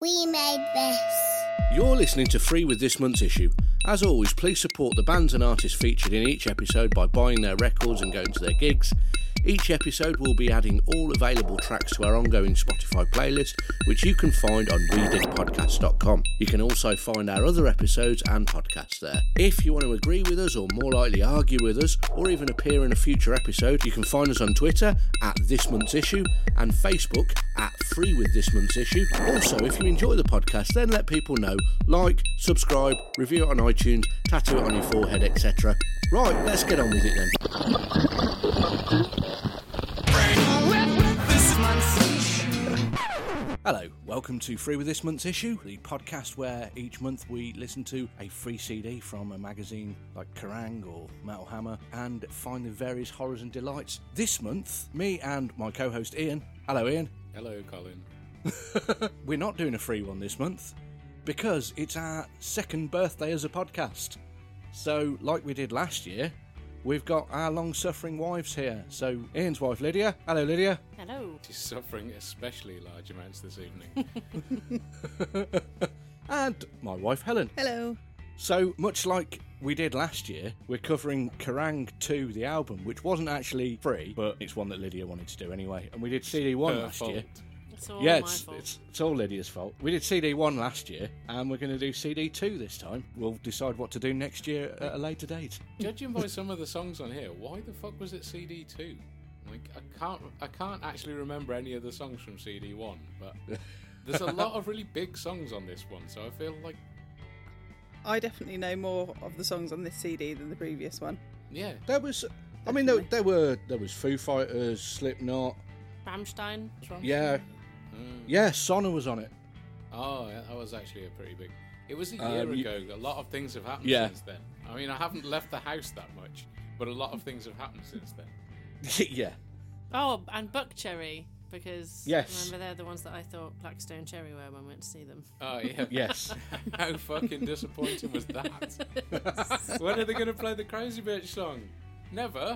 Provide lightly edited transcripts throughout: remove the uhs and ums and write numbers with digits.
We made this. You're listening to Free with this month's issue. As always, please support the bands and artists featured in each episode by buying their records and going to their gigs. Each episode will be adding all available tracks to our ongoing Spotify playlist, which you can find on wedigpodcast.com. You can also find our other episodes and podcasts there. If you want to agree with us, or more likely argue with us, or even appear in a future episode, you can find us on Twitter at This Month's Issue and Facebook at Free with This Month's Issue. Also, if you enjoy the podcast, then let people know. Like, subscribe, review it on iTunes, tattoo it on your forehead, etc. Right, let's get on with it then. Hello, welcome to Free with This Month's Issue, the podcast where each month we listen to a free CD from a magazine like Kerrang or Metal Hammer and find the various horrors and delights. This month, me and my co-host Ian. Hello Ian. Hello Colin. We're not doing a free one this month because it's our second birthday as a podcast. So, like we did last year, we've got our long-suffering wives here. So, Ian's wife, Lydia. Hello, Lydia. Hello. She's suffering especially large amounts this evening. And my wife, Helen. Hello. So, much like we did last year, we're covering Kerrang 2, the album, which wasn't actually free, but it's one that Lydia wanted to do anyway. And we did CD1 last year. It's all Yeah, my fault. it's all Lydia's fault. We did CD1 last year, and we're going to do CD2 this time. We'll decide what to do next year at a later date. Judging by some of the songs on here, why the fuck was it CD2? Like, I can't actually remember any of the songs from CD1, but there's a lot of really big songs on this one, so I feel like... I definitely know more of the songs on this CD than the previous one. Yeah. There was, I mean, there was Foo Fighters, Slipknot. Rammstein. Yeah. Yeah, Sonna was on it. Oh, yeah, that was actually a pretty big... It was a year ago. A lot of things have happened Yeah. since then. I mean, I haven't left the house that much, but a lot of things have happened since then. Yeah. Oh, and Buckcherry, because Yes. remember they're the ones that I thought Blackstone Cherry were when we went to see them. Oh, yeah. Yes. How fucking disappointing was that? When are they going to play the Crazy Bitch song? Never?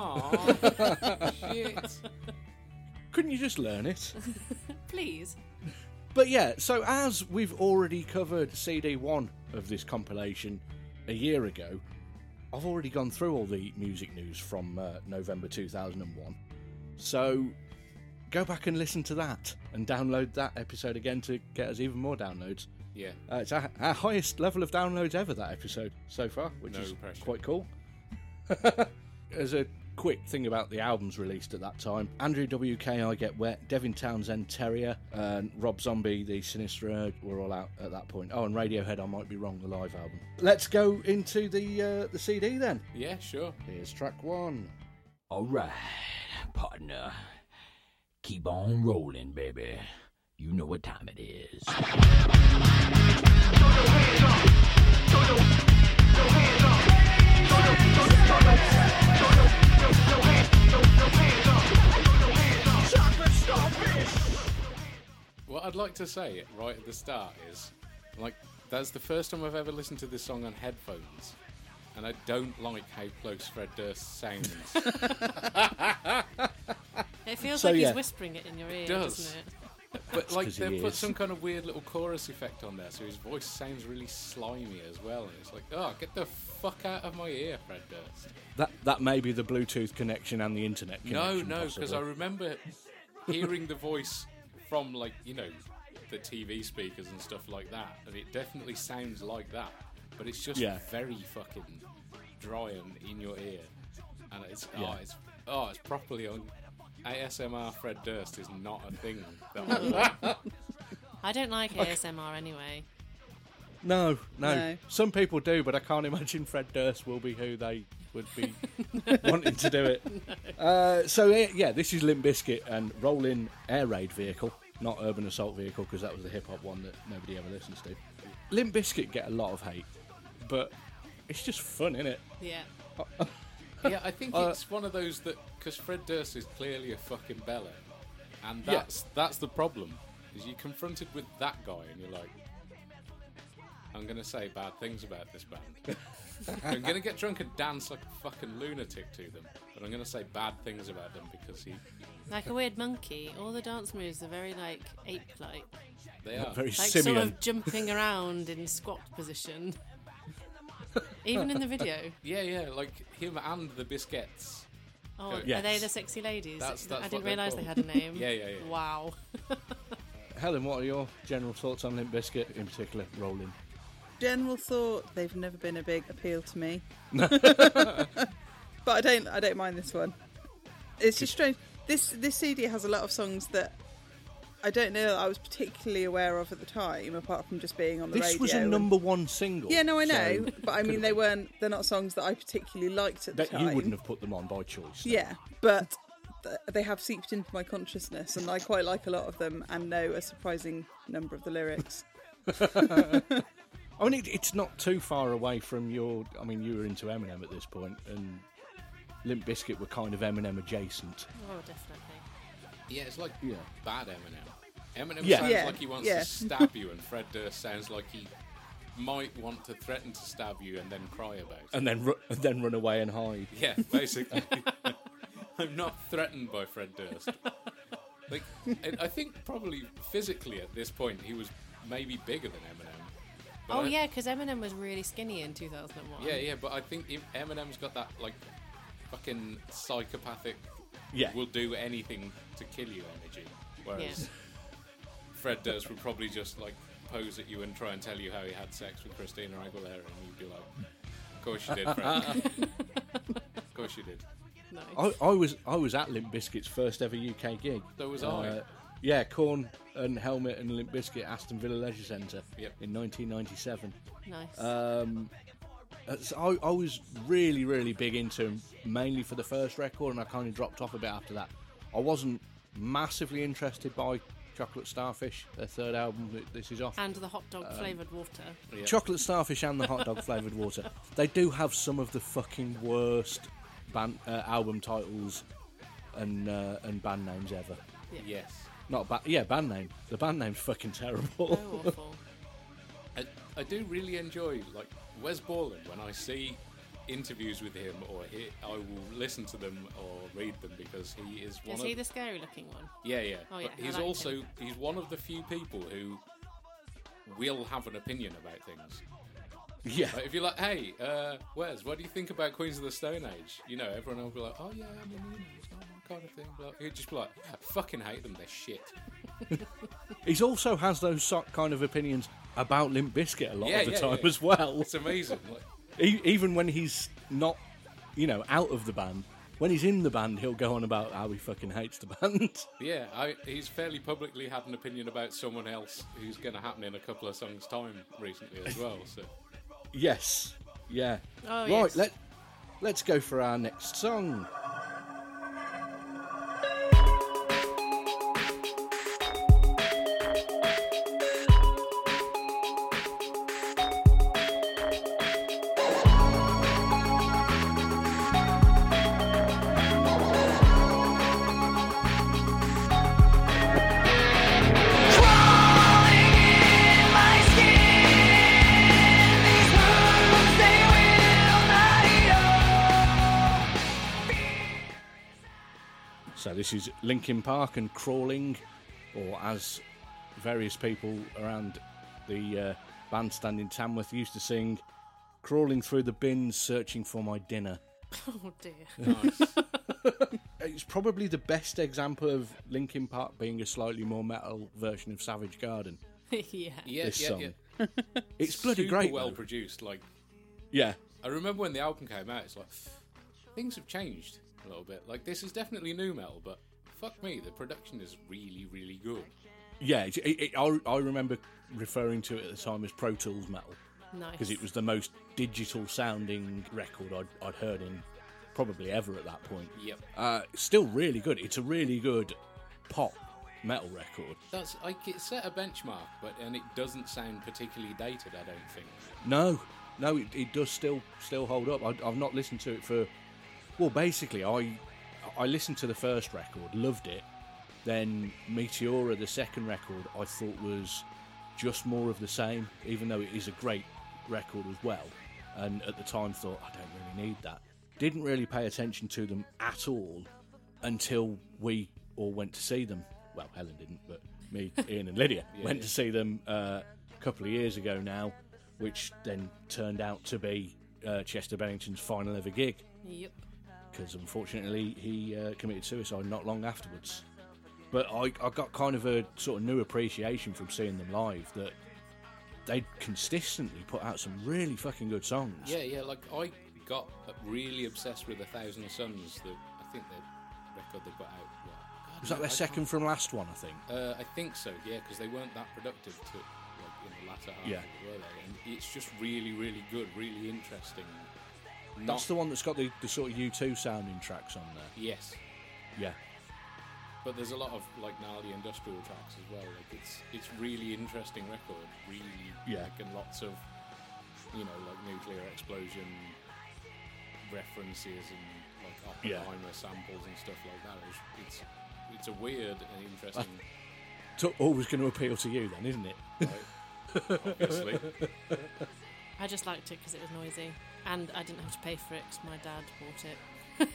Aw. Shit. Couldn't you just learn it? Please. But yeah, so as we've already covered CD1 of this compilation a year ago, I've already gone through all the music news from November 2001. So go back and listen to that and download that episode again to get us even more downloads. Yeah. It's our highest level of downloads ever, that episode, so far, which No is pressure. quite cool. As a quick thing about the albums released at that time, Andrew WK, I Get Wet, Devin Townsend, Terrier, and Rob Zombie, The Sinister Urge were all out at that point. Oh, and Radiohead, I Might Be Wrong, the live album. Let's go into the CD then. Yeah, sure. Here's track 1. All right, partner. Keep on rolling, baby. You know what time it is. What I'd like to say right at the start is, like, that's the first time I've ever listened to this song on headphones, and I don't like how close Fred Durst sounds. It feels So, like yeah. he's whispering it in your ear, does. doesn't it? But, like, 'cause he they put is. some kind of weird little chorus effect on there, so his voice sounds really slimy as well, and it's like, oh, get the fuck out of my ear, Fred Durst. That may be the Bluetooth connection and the internet connection. No, because I possibly. remember hearing the voice from, like, you know, the TV speakers and stuff like that, and it definitely sounds like that, but it's just Yeah. very fucking dry and in your ear, and it's Yeah. it's properly on. ASMR Fred Durst is not a thing that I want. I don't like ASMR anyway. No. No. Some people do, but I can't imagine Fred Durst will be who they would be wanting to do it. So, yeah, this is Limp Bizkit and Rollin' Air Raid Vehicle, not Urban Assault Vehicle, because that was the hip-hop one that nobody ever listens to. Limp Bizkit get a lot of hate, but it's just fun, innit? Yeah. Yeah, I think it's one of those that, because Fred Durst is clearly a fucking bella, and that's the problem. Is you're confronted with that guy and you're like, I'm going to say bad things about this band. I'm going to get drunk and dance like a fucking lunatic to them, but I'm going to say bad things about them because he... Like a weird monkey. All the dance moves are very, like, ape-like. They are. Very Like, simian. sort of jumping around in squat position. Even in the video. Yeah, like him and the Biscuits. Oh, Yes. are they the sexy ladies? That's I what didn't they're realise they called. had a name. Yeah. Wow. Helen, what are your general thoughts on Limp Bizkit, in particular, Rolling? General thought, they've never been a big appeal to me. But I don't mind this one. It's just strange. This CD has a lot of songs that I don't know that I was particularly aware of at the time, apart from just being on the radio. This was a number one single. Yeah, no, I know. so But I mean, they're not songs that I particularly liked at the time. You wouldn't have put them on by choice. Yeah, but they have seeped into my consciousness, and I quite like a lot of them and know a surprising number of the lyrics. I mean, it's not too far away from your... I mean, you were into Eminem at this point, and Limp Bizkit were kind of Eminem adjacent. Oh, definitely. Yeah, it's like Yeah. bad Eminem. Eminem Yeah. sounds Yeah, like he wants yeah. to stab you, and Fred Durst sounds like he might want to threaten to stab you and then cry about it. And then run away and hide. Yeah, basically. I'm not threatened by Fred Durst. Like, I think probably physically at this point he was maybe bigger than Eminem. But Oh, I- yeah, because Eminem was really skinny in 2001. Yeah, but I think Eminem's got that, like, fucking psychopathic, Yeah. will do anything to kill you energy. Whereas Fred Durst would probably just, like, pose at you and try and tell you how he had sex with Christina Aguilera, and you'd be like, of course you did, Fred. Of course you did. Nice. I was at Limp Bizkit's first ever UK gig. So was I. Yeah, Korn and Helmet and Limp Bizkit, Aston Villa Leisure Centre Yep. in 1997. Nice. So I was really, really big into him, mainly for the first record, and I kind of dropped off a bit after that. I wasn't massively interested by Chocolate Starfish, their third album that this is off. And the hot dog flavoured water. Yeah. Chocolate Starfish and the hot dog flavoured water. They do have some of the fucking worst album titles and band names ever. Yes. Not band name. The band name's fucking terrible. So awful. I do really enjoy, like, Wes Borland. When I see interviews with him I will listen to them or read them, because he is one Is of... he the scary looking one? Yeah. Oh, yeah, But I he's liked also... him. He's one of the few people who will have an opinion about things. Yeah. Like, if you're like, hey, Wes, what do you think about Queens of the Stone Age? You know, everyone will be like, oh yeah, I mean, you know, it's not my kind of thing. But he'd just be like, I fucking hate them, they're shit. He also has those kind of opinions about Limp Bizkit a lot of the time as well. It's amazing. Like, Even when he's not, out of the band, when he's in the band, he'll go on about how he fucking hates the band. yeah, he's fairly publicly had an opinion about someone else who's going to happen in a couple of songs' time recently as well. So Yes. Yeah. Oh, right, yes. let's go for our next song. So this is Linkin Park and Crawling, or as various people around the bandstand in Tamworth used to sing, Crawling Through the Bins Searching for My Dinner. Oh dear. nice. It's probably the best example of Linkin Park being a slightly more metal version of Savage Garden. Yeah. This song. It's bloody Super great. well though. produced. Like, Yeah. I remember when the album came out, it's like, things have changed a little bit. Like, this is definitely new metal, but fuck me, the production is really, really good. Yeah, I remember referring to it at the time as Pro Tools metal, Nice. because it was the most digital sounding record I'd heard in probably ever at that point. Yep. Still really good. It's a really good pop metal record. That's like, it set a benchmark, and it doesn't sound particularly dated, I don't think. No, it does still hold up. I've not listened to it for... Well, basically, I listened to the first record, loved it. Then Meteora, the second record, I thought was just more of the same, even though it is a great record as well. And at the time thought, I don't really need that. Didn't really pay attention to them at all until we all went to see them. Well, Helen didn't, but me, Ian and Lydia went to see them a couple of years ago now, which then turned out to be Chester Bennington's final ever gig. Yep. Because unfortunately he committed suicide not long afterwards. But I got kind of a sort of new appreciation from seeing them live, that they consistently put out some really fucking good songs. Yeah, like I got really obsessed with 1,000 Suns. I think the record they put out. God, Was that their second from last one, I think? I think so, yeah, because they weren't that productive in the latter half, were they? And it's just really, really good, really interesting. That's the one that's got the sort of U2 sounding tracks on there. Yes. Yeah. But there's a lot of like gnarly industrial tracks as well. Like it's really interesting record, really, like, and lots of, you know, like nuclear explosion references and like Oppenheimer samples and stuff like that. It's a weird and interesting. Always going to appeal to you then, isn't it? Right. Obviously. I just liked it because it was noisy, and I didn't have to pay for it because my dad bought it.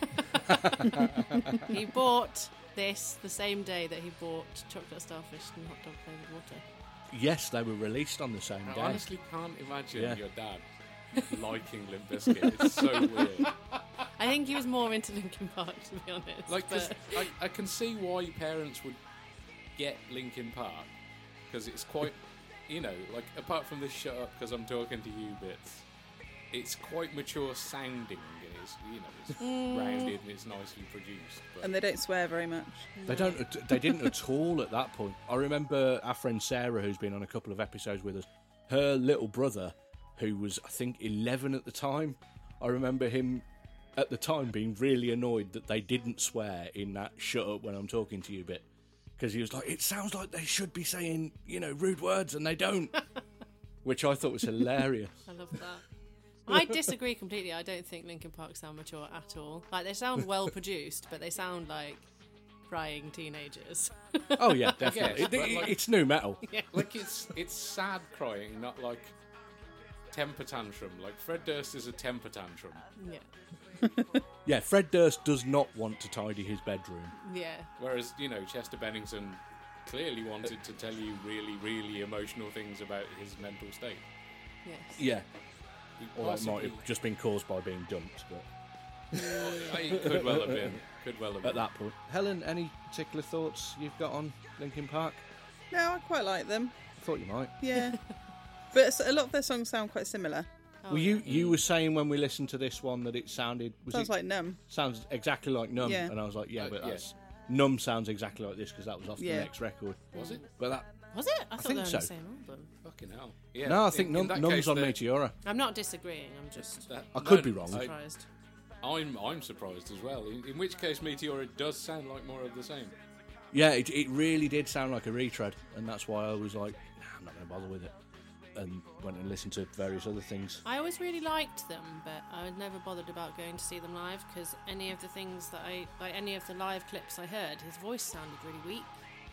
He bought this the same day that he bought Chocolate Starfish and Hot Dog Flavoured Water. Yes, they were released on the same day. I honestly can't imagine your dad liking Limp Bizkit. It's so weird. I think he was more into Linkin Park, to be honest. Like, 'cause I can see why parents would get Linkin Park, because it's quite, you know, like, apart from the shut up because I'm talking to you bits, it's quite mature sounding. It's, you know, it's rounded and it's nicely produced. But And they don't swear very much. They don't. They didn't at all at that point. I remember our friend Sarah, who's been on a couple of episodes with us. Her little brother, who was I think 11 at the time. I remember him at the time being really annoyed that they didn't swear in that "shut up when I'm talking to you" bit, because he was like, "It sounds like they should be saying, you know, rude words and they don't," which I thought was hilarious. I love that. I disagree completely. I don't think Linkin Park sound mature at all. Like, they sound well produced, but they sound like crying teenagers. Oh yeah, definitely. Yes, it's new metal. Yeah. like it's sad crying, not like temper tantrum. Like Fred Durst is a temper tantrum. Yeah. Yeah, Fred Durst does not want to tidy his bedroom. Yeah. Whereas, you know, Chester Bennington clearly wanted to tell you really, really emotional things about his mental state. Yes. Yeah. Or that Possibly. might have just been caused by being dumped, but It could well have been. at that point. Helen, any particular thoughts you've got on Linkin Park? No, I quite like them. I thought you might. Yeah. But a lot of their songs sound quite similar. Oh, Well, you were saying when we listened to this one that it sounded... Sounds like Numb. Sounds exactly like Numb. Yeah. And I was like, yeah, but yeah. that's... Numb sounds exactly like this because that was off the Yeah. next record. Was it? But that... Was it? I thought think they were on so. the same album. Fucking hell. Yeah. No, I think in that Numb's case, on the- Meteora. I'm not disagreeing. I'm just I could be wrong. surprised. I'm surprised as well. In which case, Meteora does sound like more of the same. Yeah, it really did sound like a retread, and that's why I was like, nah, I'm not going to bother with it. And went and listened to various other things. I always really liked them, but I was never bothered about going to see them live because any of the things that any of the live clips I heard, his voice sounded really weak.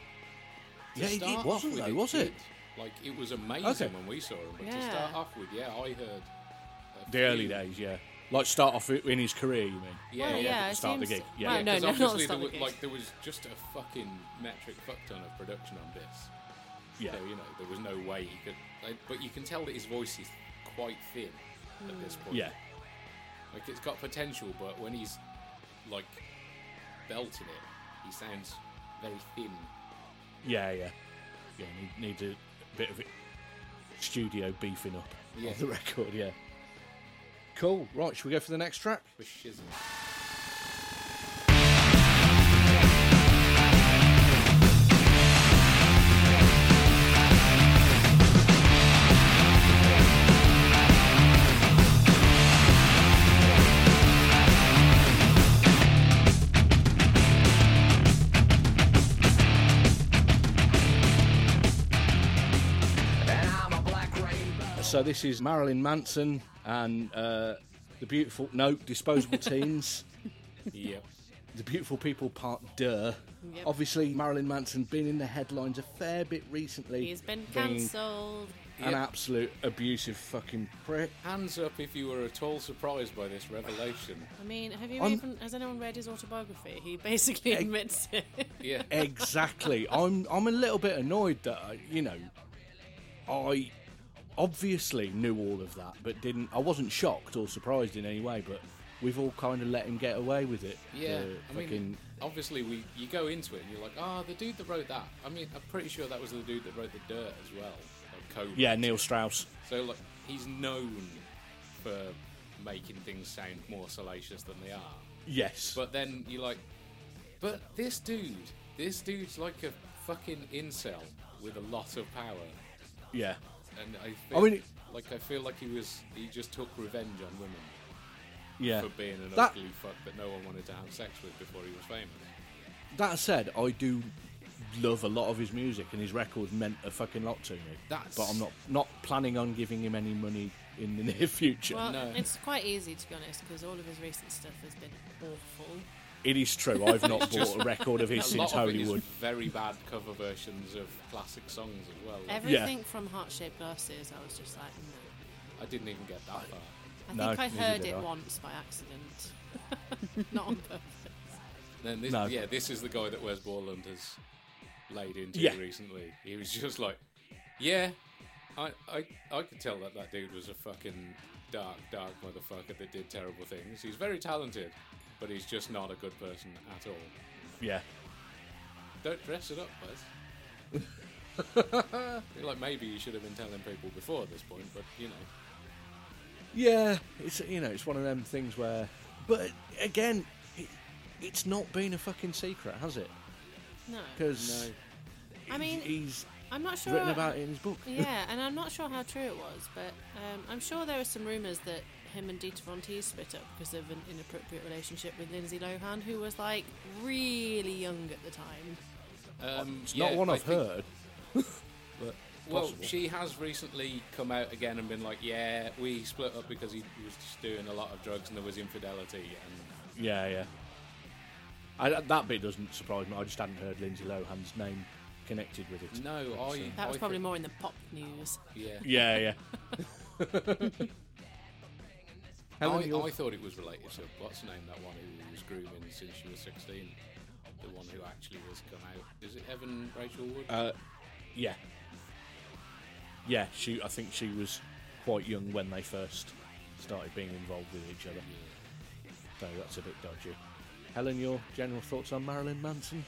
To Yeah, start it off wasn't with, though, was it? did. Like, it was amazing Okay. when we saw him. But to Yeah. start off with, I heard... a The early few- days, yeah. Like start off in his career, you mean? Yeah, Well, yeah. yeah, at the it start of the seems- gig. Yeah. well, no, 'cause not the obviously start of the there was, gig. there was just a fucking metric fuck ton of production on this. Yeah. So, you know, there was no way he could... but you can tell that his voice is quite thin at this point. Yeah. Like, it's got potential, but when he's, like, belting it, he sounds very thin. Yeah. Needs a bit of studio beefing up Yeah. of the record, yeah. Cool. Right, should we go for the next track? For shizzle. So this is Marilyn Manson and the Beautiful... No, Disposable Teens. Yep. The Beautiful People Part Duh. Yep. Obviously, Marilyn Manson been in the headlines a fair bit recently. He's been being cancelled. An absolute abusive fucking prick. Hands up if you were at all surprised by this revelation. I mean, has anyone read his autobiography? He basically admits it. Yeah. Exactly. I'm a little bit annoyed that, I obviously knew all of that, but I wasn't shocked or surprised in any way, but we've all kind of let him get away with it. Yeah, obviously you go into it and you're like, the dude that wrote that. I mean, I'm pretty sure that was the dude that wrote The Dirt as well. Yeah, Neil Strauss. So, like, he's known for making things sound more salacious than they are. Yes. But then you're like, but this dude's like a fucking incel with a lot of power. Yeah. And I feel like he just took revenge on women. Yeah. For being an ugly fuck that no one wanted to have sex with before he was famous. That said, I do love a lot of his music, and his records meant a fucking lot to me. But I'm not planning on giving him any money in the near future. Well, it's quite easy, to be honest, because all of his recent stuff has been awful. It is true. I've not bought a record of his since Hollywood. Of it is very bad cover versions of classic songs as well. Everything from Heart-Shaped Glasses, I was just like, no. I didn't even get that far. I think I heard it once by accident. Not on purpose. Then this is the guy that Wes Borland has laid into recently. He was just like, I could tell that dude was a fucking dark motherfucker that did terrible things. He's very talented, but he's just not a good person at all. Yeah. Don't dress it up, Buzz. I feel like maybe you should have been telling people before this point, but Yeah, it's one of them things where, but again, it's not been a fucking secret, has it? No. Because I mean, I'm not sure written about it in his book. Yeah, and I'm not sure how true it was, but I'm sure there were some rumours that him and Dita Von Teese split up because of an inappropriate relationship with Lindsay Lohan, who was like really young at the time. It's not one I've heard. But well, she has recently come out again and been like, yeah, we split up because he was just doing a lot of drugs and there was infidelity. And yeah. That bit doesn't surprise me. I just hadn't heard Lindsay Lohan's name connected with it. No, that was probably more in the pop news. Yeah. I thought it was related to what's her name, that one who was grooming since she was 16, the one who actually has come out. Is it Evan Rachel Wood? Yeah. I think she was quite young when they first started being involved with each other. Yeah. So that's a bit dodgy. Helen, your general thoughts on Marilyn Manson?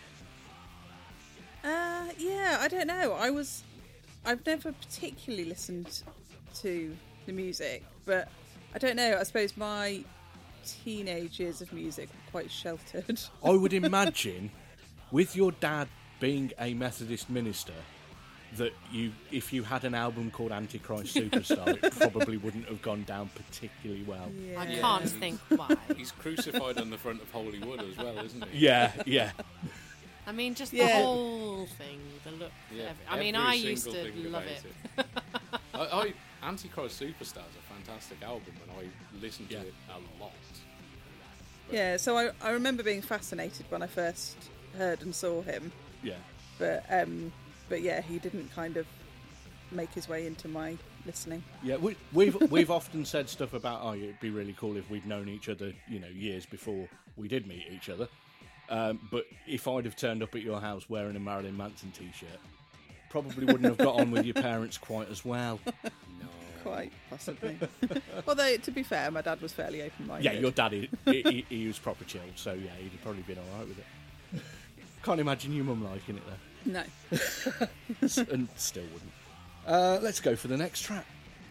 I don't know. I've never particularly listened to the music, but I don't know. I suppose my teenage years of music were quite sheltered. I would imagine, with your dad being a Methodist minister, that if you had an album called Antichrist Superstar, it probably wouldn't have gone down particularly well. Yeah. I can't think why. He's crucified on the front of Hollywood as well, isn't he? Yeah. I mean, just the whole thing, the look. Yeah, I used to love it. Antichrist Superstar is a fantastic album, and I listened to it a lot. Yeah, so I remember being fascinated when I first heard and saw him. Yeah. But yeah, he didn't kind of make his way into my listening. Yeah, we've often said stuff about, it'd be really cool if we'd known each other, years before we did meet each other. But if I'd have turned up at your house wearing a Marilyn Manson t-shirt, probably wouldn't have got on with your parents quite as well. No. Quite possibly. Although, to be fair, my dad was fairly open-minded. Yeah, your dad, he was proper chilled, so yeah, he'd have probably been alright with it. Can't imagine your mum liking it though. No. And still wouldn't. Let's go for the next track.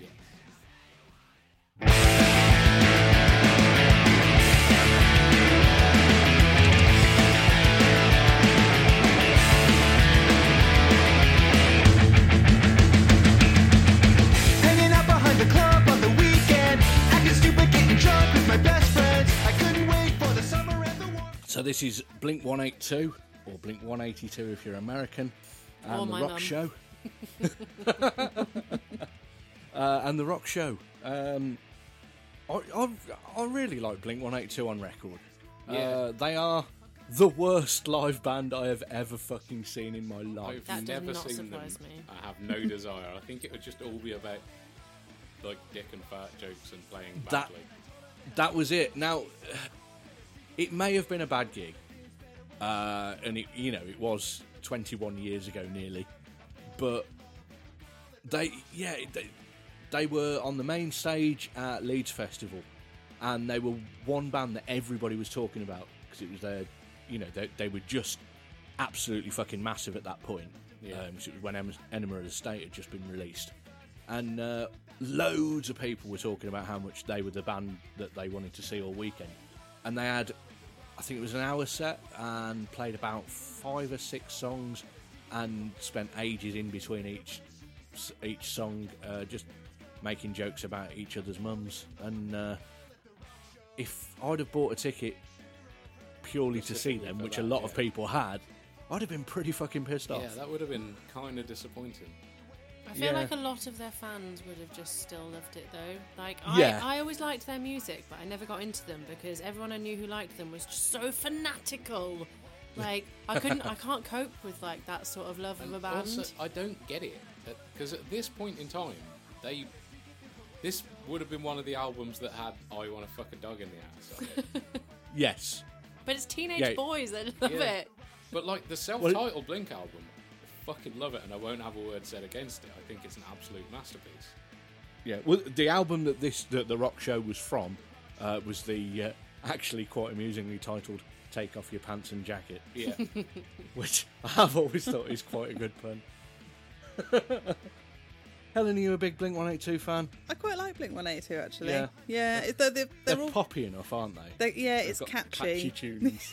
Hanging out behind the club on the weekend, acting stupid, getting drunk with my best friends. I couldn't wait for the summer and the warmth. So this is Blink 182, or Blink 182 if you're American, and The Rock Show. And The Rock Show. I really like Blink 182 on record. Yeah. They are the worst live band I have ever fucking seen in my life. I've That does never not seen them. surprise me. I have no desire. I think it would just all be about like dick and fart jokes and playing badly. That was it. Now, it may have been a bad gig, and it was 21 years ago nearly, but they were on the main stage at Leeds Festival, and they were one band that everybody was talking about because it was their, they were just absolutely fucking massive at that point. Yeah. It was when Enema of the State had just been released, and loads of people were talking about how much they were the band that they wanted to see all weekend, and they had, I think it was an hour set, and played about 5 or 6 songs, and spent ages in between each song, just making jokes about each other's mums. And if I'd have bought a ticket purely to see them, which a lot of people had, I'd have been pretty fucking pissed off. Yeah, that would have been kind of disappointing. I feel like a lot of their fans would have just still loved it though. Like, Yeah. I always liked their music, but I never got into them because everyone I knew who liked them was just so fanatical. Like, I can't cope with like that sort of love of a band. Also, I don't get it because at this point in time, this would have been one of the albums that had "I Want to Fuck a Dog in the Ass" on it. Yes. But it's teenage boys that love Yeah. it. But like the self-titled Blink album, I fucking love it, and I won't have a word said against it. I think it's an absolute masterpiece. Yeah, well, the album that the rock show was from was the actually quite amusingly titled "Take Off Your Pants and Jacket," Yeah, which I've always thought is quite a good pun. Helen, are you a big Blink-182 fan? I quite like Blink-182 actually. Yeah. Yeah, they're They're all. poppy enough, aren't they? They've It's got catchy. tunes.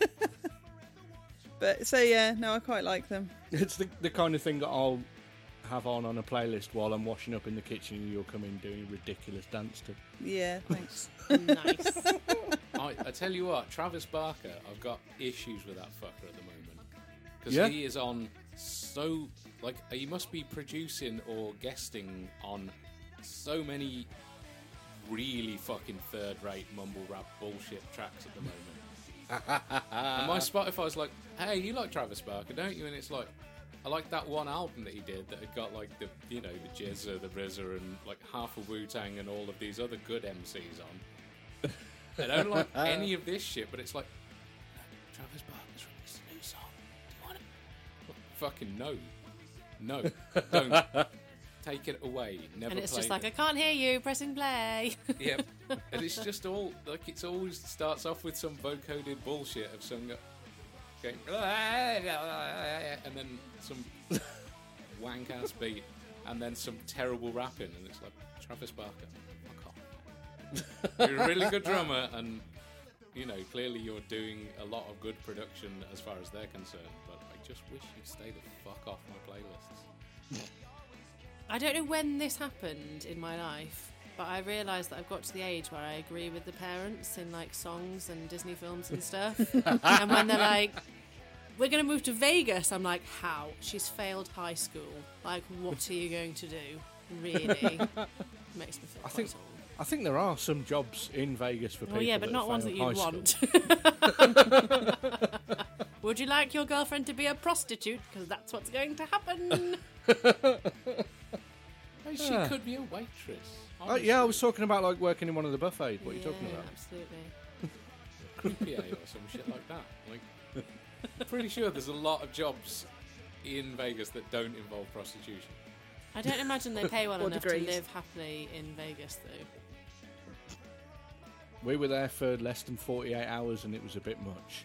But so yeah, no, I quite like them. It's the kind of thing that I'll have on a playlist while I'm washing up in the kitchen and you'll come in doing a ridiculous dance to. Yeah, thanks. Nice. I tell you what, Travis Barker, I've got issues with that fucker at the moment because Yeah? he is on so like he must be producing or guesting on so many really fucking third-rate mumble rap bullshit tracks at the moment. And my Spotify's like, hey, you like Travis Barker, don't you? And it's like, I like that one album that he did that had got like the the Jizza, the RZA, and like half of Wu-Tang and all of these other good MCs on. I don't like any of this shit, but it's like, Travis Barker's released a new song. Do you want it? Fucking no, don't. Take it away. Never. And it's played just like, it. I can't hear you, pressing play. Yep. And it's just all like it's always starts off with some vocoded bullshit of some going and then some wank ass beat and then some terrible rapping and it's like Travis Barker. Fuck off. You're a really good drummer and clearly you're doing a lot of good production as far as they're concerned, but I just wish you'd stay the fuck off my playlists. I don't know when this happened in my life, but I realised that I've got to the age where I agree with the parents in like songs and Disney films and stuff. And when they're like, we're going to move to Vegas, I'm like, how? She's failed high school. Like, what are you going to do? Really? Makes me feel quite old. I think there are some jobs in Vegas for people. Well, yeah, but that not ones that failed you'd high school. want. Would you like your girlfriend to be a prostitute? Because that's what's going to happen. Hey, she could be a waitress. Yeah, I was talking about like working in one of the buffets. What are you talking about? Absolutely. Croupier or some shit like that. Like, I'm pretty sure there's a lot of jobs in Vegas that don't involve prostitution. I don't imagine they pay well Or enough degrees. to live happily in Vegas, though. We were there for less than 48 hours and it was a bit much.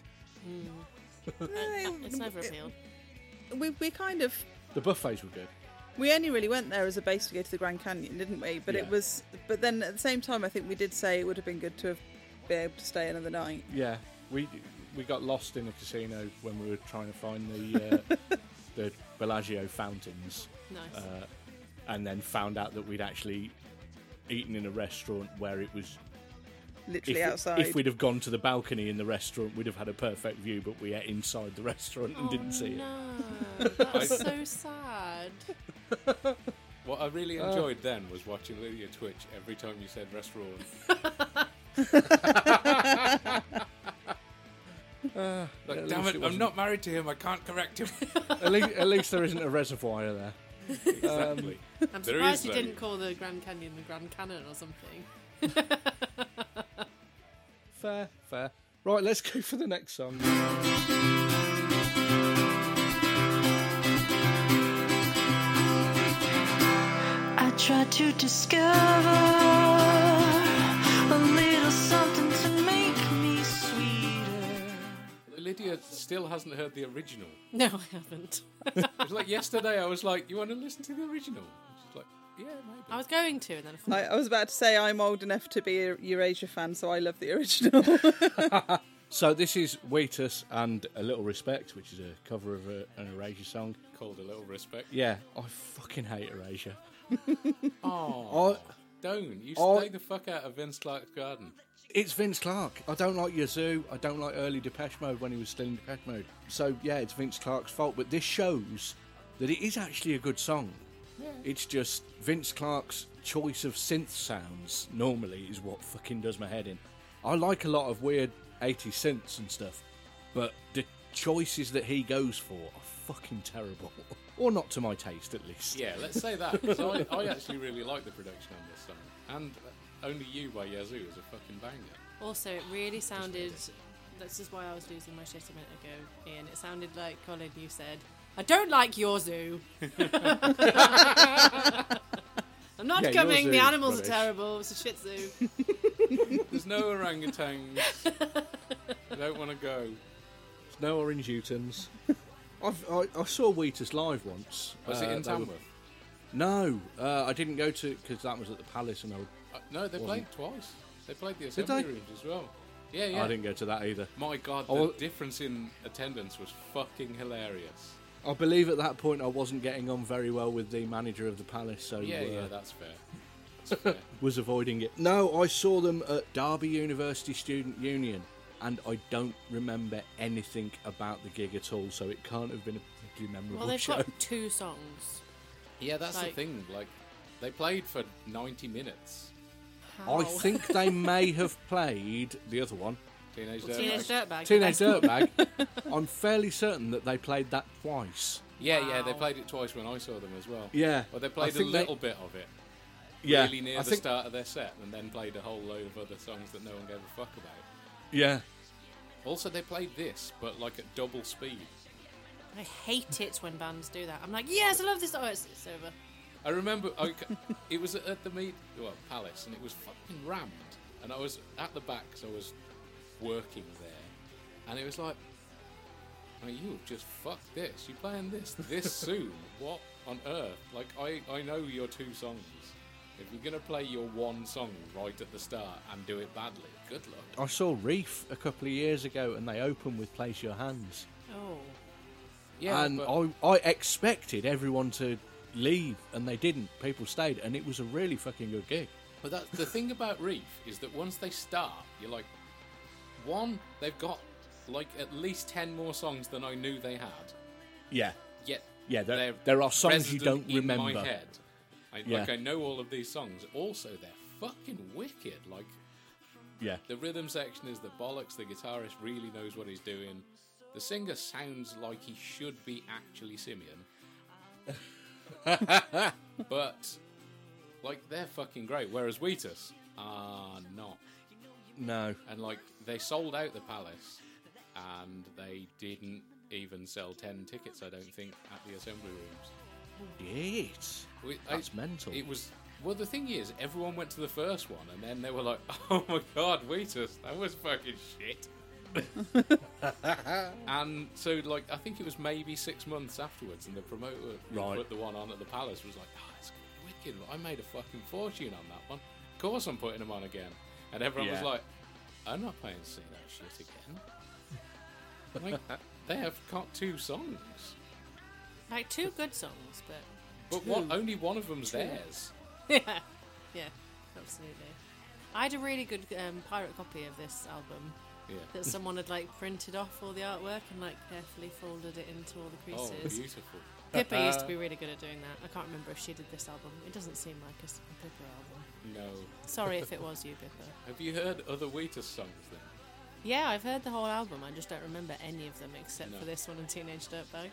It's never appealed. We kind of. The buffets were good. We only really went there as a base to go to the Grand Canyon, didn't we? But Yeah. it was. But then at the same time, I think we did say it would have been good to have been able to stay another night. Yeah, we got lost in a casino when we were trying to find the Bellagio fountains, Nice. and then found out that we'd actually eaten in a restaurant where it was Literally outside. If we'd have gone to the balcony in the restaurant, we'd have had a perfect view, but we ate inside the restaurant and didn't see it. No, that's so sad. What I really enjoyed then was watching Lydia twitch every time you said restaurant. Like, damn it, I'm not married to him. I can't correct him. At least there isn't a reservoir there. Exactly. I'm There surprised is, you though. didn't call the Grand Canyon the Grand Cannon or something. Fair. Right, let's go for the next song. I try to discover a little something to make me sweeter. Lydia still hasn't heard the original. No, I haven't. It was like yesterday I was like, you want to listen to the original? She's like, yeah, maybe. I was going to, and then I I was about to say I'm old enough to be a Eurasia fan, so I love the original. So this is Wheatus and A Little Respect, which is a cover of an Erasure song. Called A Little Respect. Yeah, I fucking hate Erasure. Oh, don't. You I- stay the fuck out of Vince Clarke's garden. It's Vince Clarke. I don't like Yazoo. I don't like early Depeche Mode when he was still in Depeche Mode. So, yeah, it's Vince Clarke's fault. But this shows that it is actually a good song. Yeah. It's just Vince Clarke's choice of synth sounds normally is what fucking does my head in. I like a lot of weird 80s synths and stuff, but the choices that he goes for are fucking terrible. Or not to my taste, at least. Yeah, let's say that. 'Cause I actually really like the production on this song. And Only You by Yazoo is a fucking banger. Also, it really sounded. This is why I was losing my shit a minute ago, Ian. It sounded like, Colin, you said, I don't like your zoo. I'm not Yeah, coming. your The zoo's animals rubbish. are terrible. It's a shit zoo. There's no orangutans. I don't want to go. There's no orange Utons. I saw Wheatus live once. Was it in they were- Tamworth? No, I didn't go to because that was at the Palace, and No, they played twice. They played the assembly rooms as well. Yeah. I didn't go to that either. My God, I the wa- difference in attendance was fucking hilarious. I believe at that point I wasn't getting on very well with the manager of the Palace, so Yeah, that's fair. That's fair. was avoiding it. No, I saw them at Derby University Student Union, and I don't remember anything about the gig at all, so it can't have been a particularly memorable Well, they've show. got 2 songs. Yeah, that's Like- the thing. Like, they played for 90 minutes. I think they may have played the other one, Teenage Teenage Dirtbag. Dirtbag. Teenage Dirtbag. I'm fairly certain that they played that twice. Yeah, they Wow. played it twice when I saw them as well. Yeah. Well, they I played a think they- little bit of it Yeah, really near I the think- start of their set, and then played a whole load of other songs that no one gave a fuck about. Yeah. Also, they played this, but like at double speed. I hate it when bands do that. I'm like, yes, I love this. Oh, it's over. I remember it was at the Palace, and it was fucking rammed. And I was at the back, so I was working there, and it was like, oh, you just fucked this. You playing this soon? What on earth? Like, I know your 2 songs. If you're gonna play your one song right at the start and do it badly, good luck. I saw Reef a couple of years ago, and they opened with Place Your Hands. Oh. Yeah, and but I expected everyone to leave, and they didn't. People stayed, and it was a really fucking good gig. But that's the thing about Reef is that once they start, you're like, one, they've got like at least 10 more songs than I knew they had. Yeah. Yet, Yeah, they're there are songs you resident don't remember. In my head. Yeah. Like, I know all of these songs. Also, they're fucking wicked. Like, Yeah. the rhythm section is the bollocks. The guitarist really knows what he's doing. The singer sounds like he should be actually Simeon. But, like, they're fucking great. Whereas Wheatus are not. No. And, like, they sold out the Palace, and they didn't even sell 10 tickets, I don't think, at the assembly rooms. Yes. That's mental. It was. Well, the thing is, everyone went to the first one, and then they were like, "Oh my God, Wheatus, that was fucking shit." And so, like, I think it was maybe 6 months afterwards, and the promoter who Right. put the one on at the Palace was like, "Oh, it's gonna be wicked. I made a fucking fortune on that one. Of course, I'm putting them on again." And everyone was Yeah. like, "I'm not paying to see that shit again." Like, they have got 2 songs, Like 2 good songs, but only one of them's theirs. yeah, absolutely. I had a really good pirate copy of this album Yeah. that someone had like printed off all the artwork and like carefully folded it into all the Oh, creases. beautiful. Pippa used to be really good at doing that. I can't remember if she did this album. It doesn't seem like a Pippa album. No. Sorry if it was you, Pippa. Have you heard other Wheatus songs then? Yeah, I've heard the whole album. I just don't remember any of them except for this one and Teenage Dirtbag.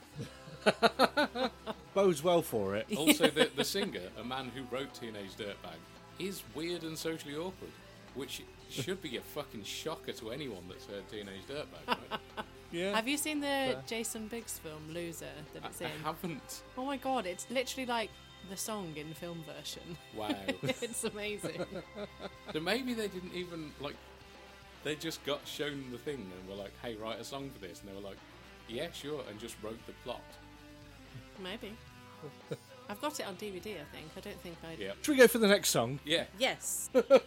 Bodes well for it. Also, the singer, a man who wrote Teenage Dirtbag, is weird and socially awkward, which should be a fucking shocker to anyone that's heard Teenage Dirtbag, right? Yeah. Have you seen the Jason Biggs film, Loser, that it's in? I haven't. Oh my god, it's literally like the song in film version. Wow. It's amazing. So maybe they didn't even, like, they just got shown the thing and were like, hey, write a song for this. And they were like, yeah, sure, and just wrote the plot. Maybe. I've got it on DVD, I think. I don't think I... Yeah. Should we go for the next song? Yeah. Yes.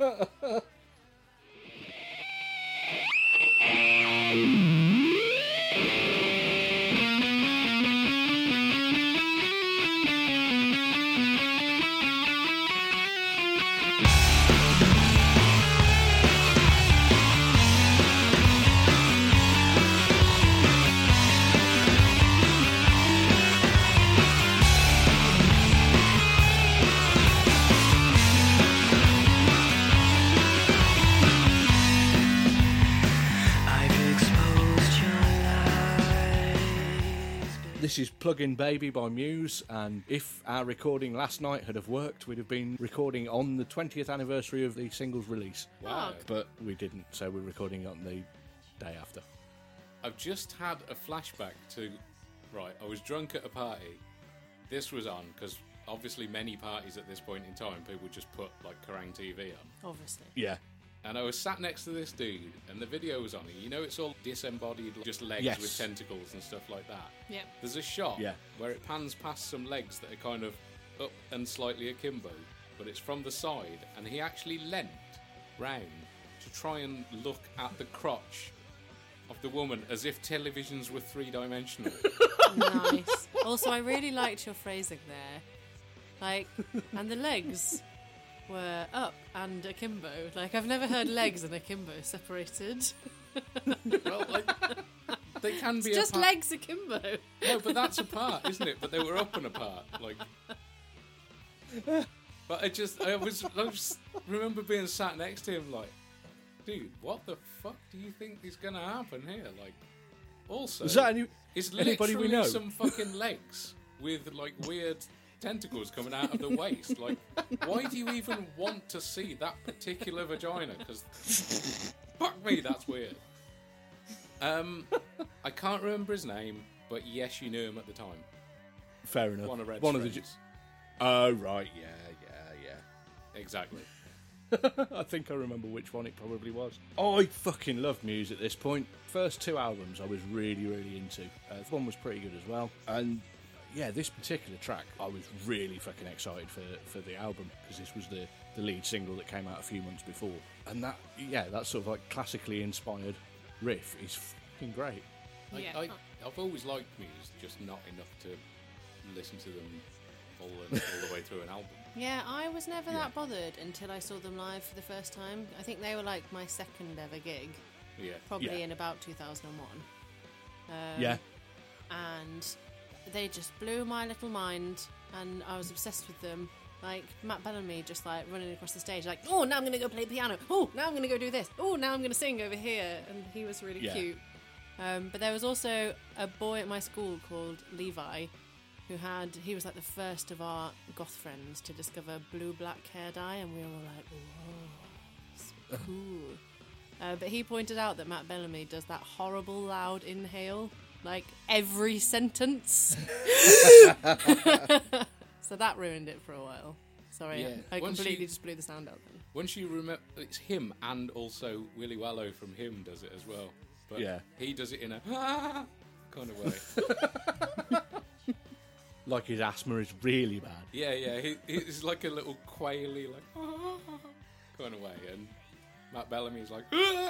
This is Plug-in Baby by Muse, and if our recording last night had have worked, we'd have been recording on the 20th anniversary of the single's release. Wow. But we didn't, so we're recording on the day after. I've just had a flashback to, right, I was drunk at a party. This was on, because obviously many parties at this point in time, people just put, like, Kerrang TV on. Obviously. Yeah. And I was sat next to this dude, and the video was on it. You know, it's all disembodied, just legs Yes. with tentacles and stuff like that. Yep. There's a shot Yeah. where it pans past some legs that are kind of up and slightly akimbo, but it's from the side, and he actually leant round to try and look at the crotch of the woman as if televisions were three-dimensional. Nice. Also, I really liked your phrasing there. Like, and the legs were up and akimbo. Like, I've never heard legs and akimbo separated. Well, like, they can be It's just apart. legs akimbo. No, but that's apart, isn't it? But they were up and apart, like. But I just remember being sat next to him, like, dude, what the fuck do you think is gonna happen here? Like, also, Is that it's anybody we literally know? some fucking legs with like weird tentacles coming out of the waist. Like, why do you even want to see that particular vagina? Because fuck me, that's weird. I can't remember his name, but yes, you knew him at the time. Fair enough. One of Red's One of the. friends. Oh right, yeah. Exactly. I think I remember which one it probably was. I fucking love Muse at this point. First two albums I was really, really into. One was pretty good as well. And yeah, this particular track I was really fucking excited for the album, because this was the lead single that came out a few months before. And that sort of like classically inspired riff is fucking great. Yeah. I've always liked Muse, just not enough to listen to them all the way through an album. Yeah, I was never that bothered until I saw them live for the first time. I think they were like my second ever gig, Yeah. probably Yeah. in about 2001. Yeah. And they just blew my little mind, and I was obsessed with them. Like Matt Bellamy just like running across the stage like, oh, now I'm going to go play piano. Oh, now I'm going to go do this. Oh, now I'm going to sing over here. And he was really Yeah. cute. But there was also a boy at my school called Levi, he was like the first of our goth friends to discover blue-black hair dye, and we were all like, whoa, it's cool. But he pointed out that Matt Bellamy does that horrible loud inhale, like every sentence. So that ruined it for a while. Sorry, Yeah. I Once completely you- just blew the sound out then. Once you remember, it's him, and also Willy Wallow from Him does it as well. But Yeah. he does it in a kind of way. Like his asthma is really bad. Yeah. He's like a little quaily, like kind of way, and Matt Bellamy's like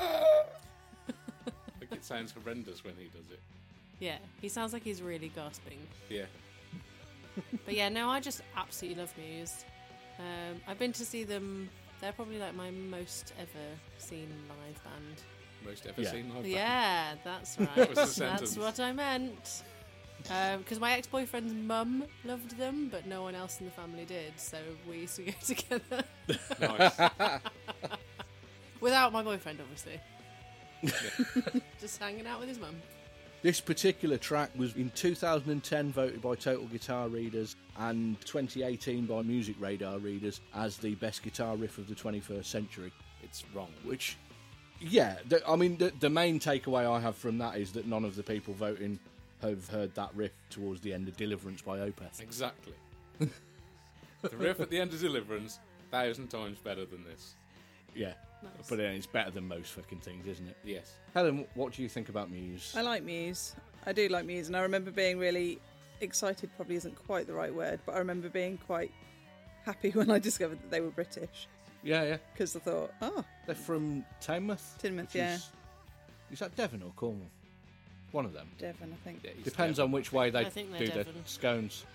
like it sounds horrendous when he does it. Yeah, he sounds like he's really gasping. Yeah. But yeah, no, I just absolutely love Muse. I've been to see them. They're probably like my most ever seen live band. Most ever Yeah. seen live band. Yeah, that's right. That was the That's sentence. what I meant. Because my ex-boyfriend's mum loved them, but no one else in the family did, so we used to go together. Nice. Without my boyfriend, obviously. Just hanging out with his mum. This particular track was in 2010 voted by Total Guitar readers and 2018 by Music Radar readers as the best guitar riff of the 21st century. It's wrong. Which, yeah, the main takeaway I have from that is that none of the people voting have heard that riff towards the end of Deliverance by Opeth. Exactly. The riff at the end of Deliverance, 1,000 times better than this. Yeah, Nice. but it's better than most fucking things, isn't it? Yes. Helen, what do you think about Muse? I like Muse. I do like Muse, and I remember being really excited. Probably isn't quite the right word, but I remember being quite happy when I discovered that they were British, Yeah. because I thought, oh, They're from Teignmouth? Teignmouth, which yeah. Is that Devon or Cornwall? One of them. Devon, I think. Yeah, he's Depends Devon. on which way they I think they're do the Devon. scones.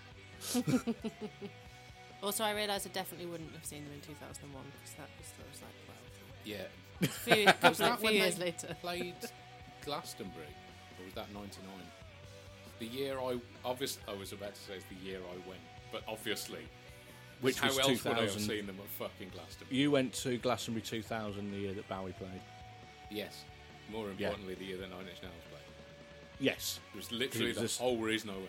Also, I realised I definitely wouldn't have seen them in 2001 because that was like, Yeah. a few, Was couple that of when years they later. played Glastonbury? Or was that 99? The year I was about to say it's the year I went, but obviously. Which how was else would I have 2000. seen them at fucking Glastonbury? You went to Glastonbury 2000 the year that Bowie played. Yes. More importantly, the year that Nine Inch Nails played. Yes. It was literally It was the this- whole reason I went.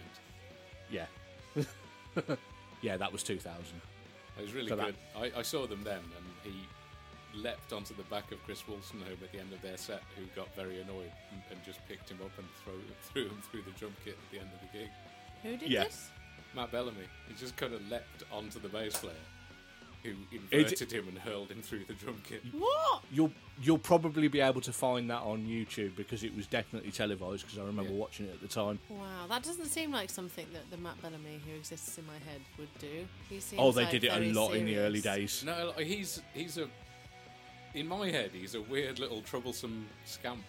Yeah. Yeah, that was 2000. It was really So that- good. I saw them then, and he leapt onto the back of Chris Wolstenholme at the end of their set, who got very annoyed and just picked him up and threw him through the drum kit at the end of the gig. Who did Yeah. this? Matt Bellamy. He just kind of leapt onto the bass player, who inverted him and hurled him through the drum kit. What? You'll probably be able to find that on YouTube because it was definitely televised because I remember Yeah. watching it at the time. Wow, that doesn't seem like something that the Matt Bellamy who exists in my head would do. He seems Oh, they like did it a very lot in the early serious. days. No, like, he's a. In my head, he's a weird little troublesome scamp.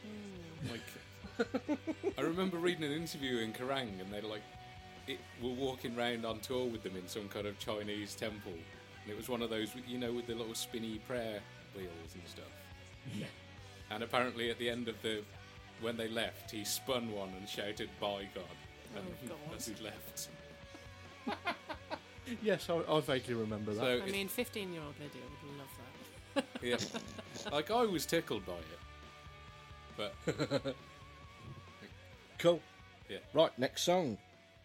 Like, I remember reading an interview in Kerrang, and were walking around on tour with them in some kind of Chinese temple, and it was one of those, you know, with the little spinny prayer wheels and stuff. Yeah. And apparently, at the end of when they left, he spun one and shouted "By God!" Oh, God. as he left. Yes, I vaguely remember that. So I mean, 15-year-old Lydia would love that. yeah, like I was tickled by it, but Cool. yeah. Right, next song.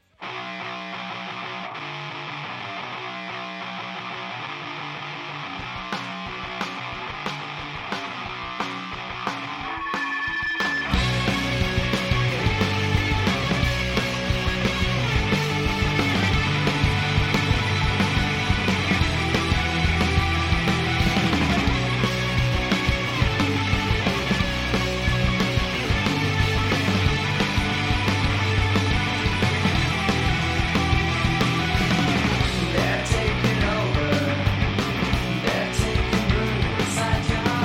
They're taking over. They're taking root inside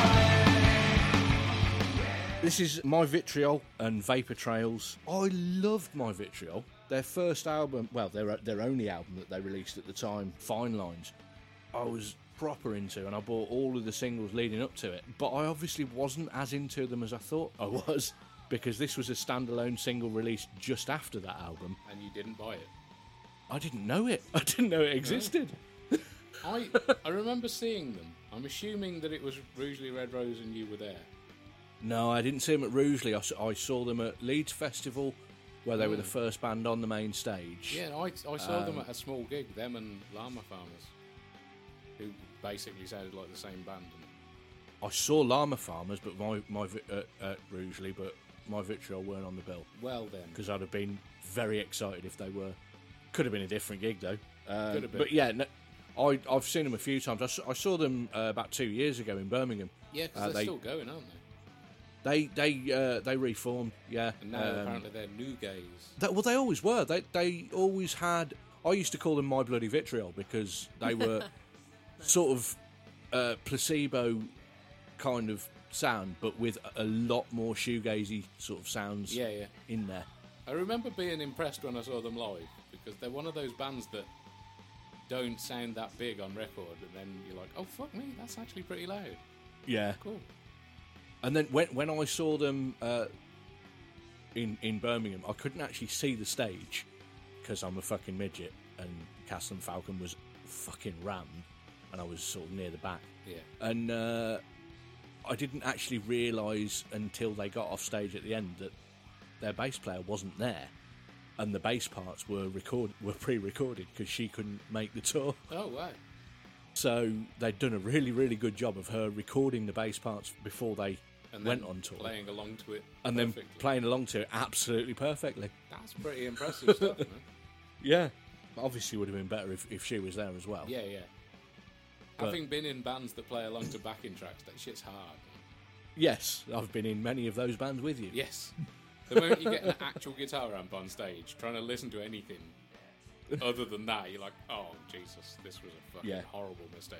your This is My Vitriol and Vapor Trails. I loved My Vitriol. Their first album, well, their only album that they released at the time, Fine Lines, I was proper into, and I bought all of the singles leading up to it. But I obviously wasn't as into them as I thought I was, because this was a standalone single released just after that album. And you didn't buy it. I didn't know it. I didn't know it existed. I remember seeing them. I'm assuming that it was Rugeley Red Rose and you were there. No, I didn't see them at Rugeley. I saw them at Leeds Festival, where they were the first band on the main stage. Yeah, I saw them at a small gig, them and Llama Farmers, who basically sounded like the same band. I saw Llama Farmers, but at Rugeley, but My Vitriol weren't on the bill Well then, because I'd have been very excited if they were. Could have been a different gig though. Could have been. But yeah, no, I've seen them a few times. I saw them about 2 years ago in Birmingham. yeah, because they're still going, aren't they? They reformed. Yeah, And now apparently they're new gays. They always were. They always had. I used to call them My Bloody Vitriol because they were sort of placebo kind of sound, but with a lot more shoegazy sort of sounds Yeah, yeah. in there. I remember being impressed when I saw them live, because they're one of those bands that don't sound that big on record, and then you're like, oh, fuck me, that's actually pretty loud. Yeah. Cool. And then when I saw them in Birmingham, I couldn't actually see the stage because I'm a fucking midget, and Castle and Falcon was fucking rammed, and I was sort of near the back. Yeah. And I didn't actually realise until they got off stage at the end that their bass player wasn't there, and the bass parts were pre-recorded because she couldn't make the tour. Oh, wow. So they'd done a really, really good job of her recording the bass parts before they went on tour. Playing along to it and perfectly. then playing along to it absolutely perfectly. That's pretty impressive stuff, man. Yeah. Obviously would have been better if she was there as well. Yeah, yeah. But- Having been in bands that play along to backing tracks, that shit's hard. Man. Yes, I've been in many of those bands with you. Yes. The moment you get an actual guitar amp on stage, trying to listen to anything other than that, you're like, oh, Jesus, this was a fucking horrible mistake.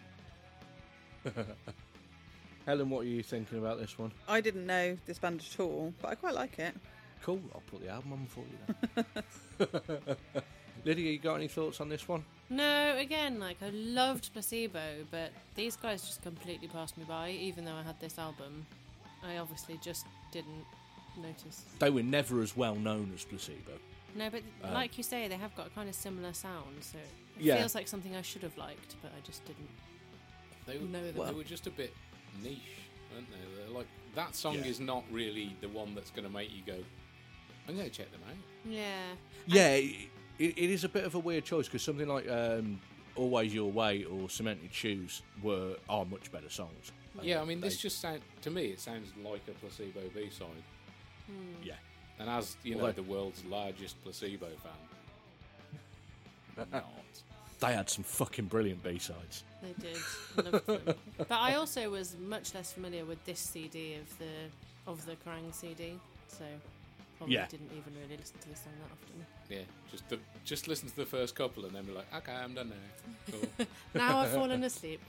Helen, what are you thinking about this one? I didn't know this band at all, but I quite like it. Cool, I'll put the album on for you then. Lydia, you got any thoughts on this one? No, again, like, I loved Placebo, but these guys just completely passed me by, even though I had this album. I obviously just didn't notice. They were never as well known as Placebo. No, but like you say, they have got a kind of similar sound, so it Yeah. feels like something I should have liked, but I just didn't know them. They were just a bit niche, weren't they? They're like, that song is not really the one that's going to make you go, I'm going to check them out. Yeah. Yeah, it is a bit of a weird choice because something like Always Your Way or Cemented Shoes are much better songs. Yeah, I mean, this just sounds, to me, it sounds like a Placebo B-side. Yeah. And as, you know, the world's largest Placebo fan, not. They had some fucking brilliant B-sides. They did. Loved them. But I also was much less familiar with this CD of the Kerrang CD, so probably didn't even really listen to this song that often. Yeah, just listen to the first couple and then be like, okay, I'm done now. Cool. Now I've fallen asleep.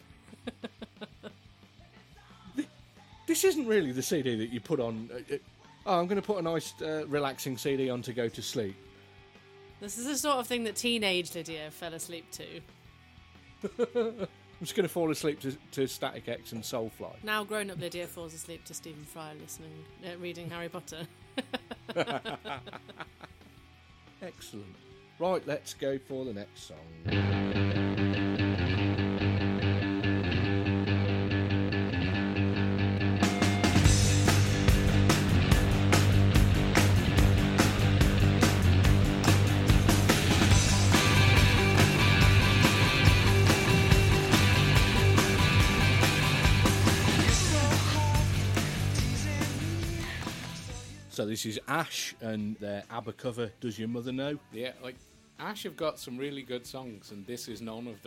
This isn't really the CD that you put on. I'm going to put a nice, relaxing CD on to go to sleep. This is the sort of thing that teenage Lydia fell asleep to. I'm just going to fall asleep to Static X and Soulfly. Now grown-up Lydia falls asleep to Stephen Fry reading Harry Potter. Excellent. Right, let's go for the next song. So this is Ash and their ABBA cover, Does Your Mother Know? Yeah, like, Ash have got some really good songs, and this is none of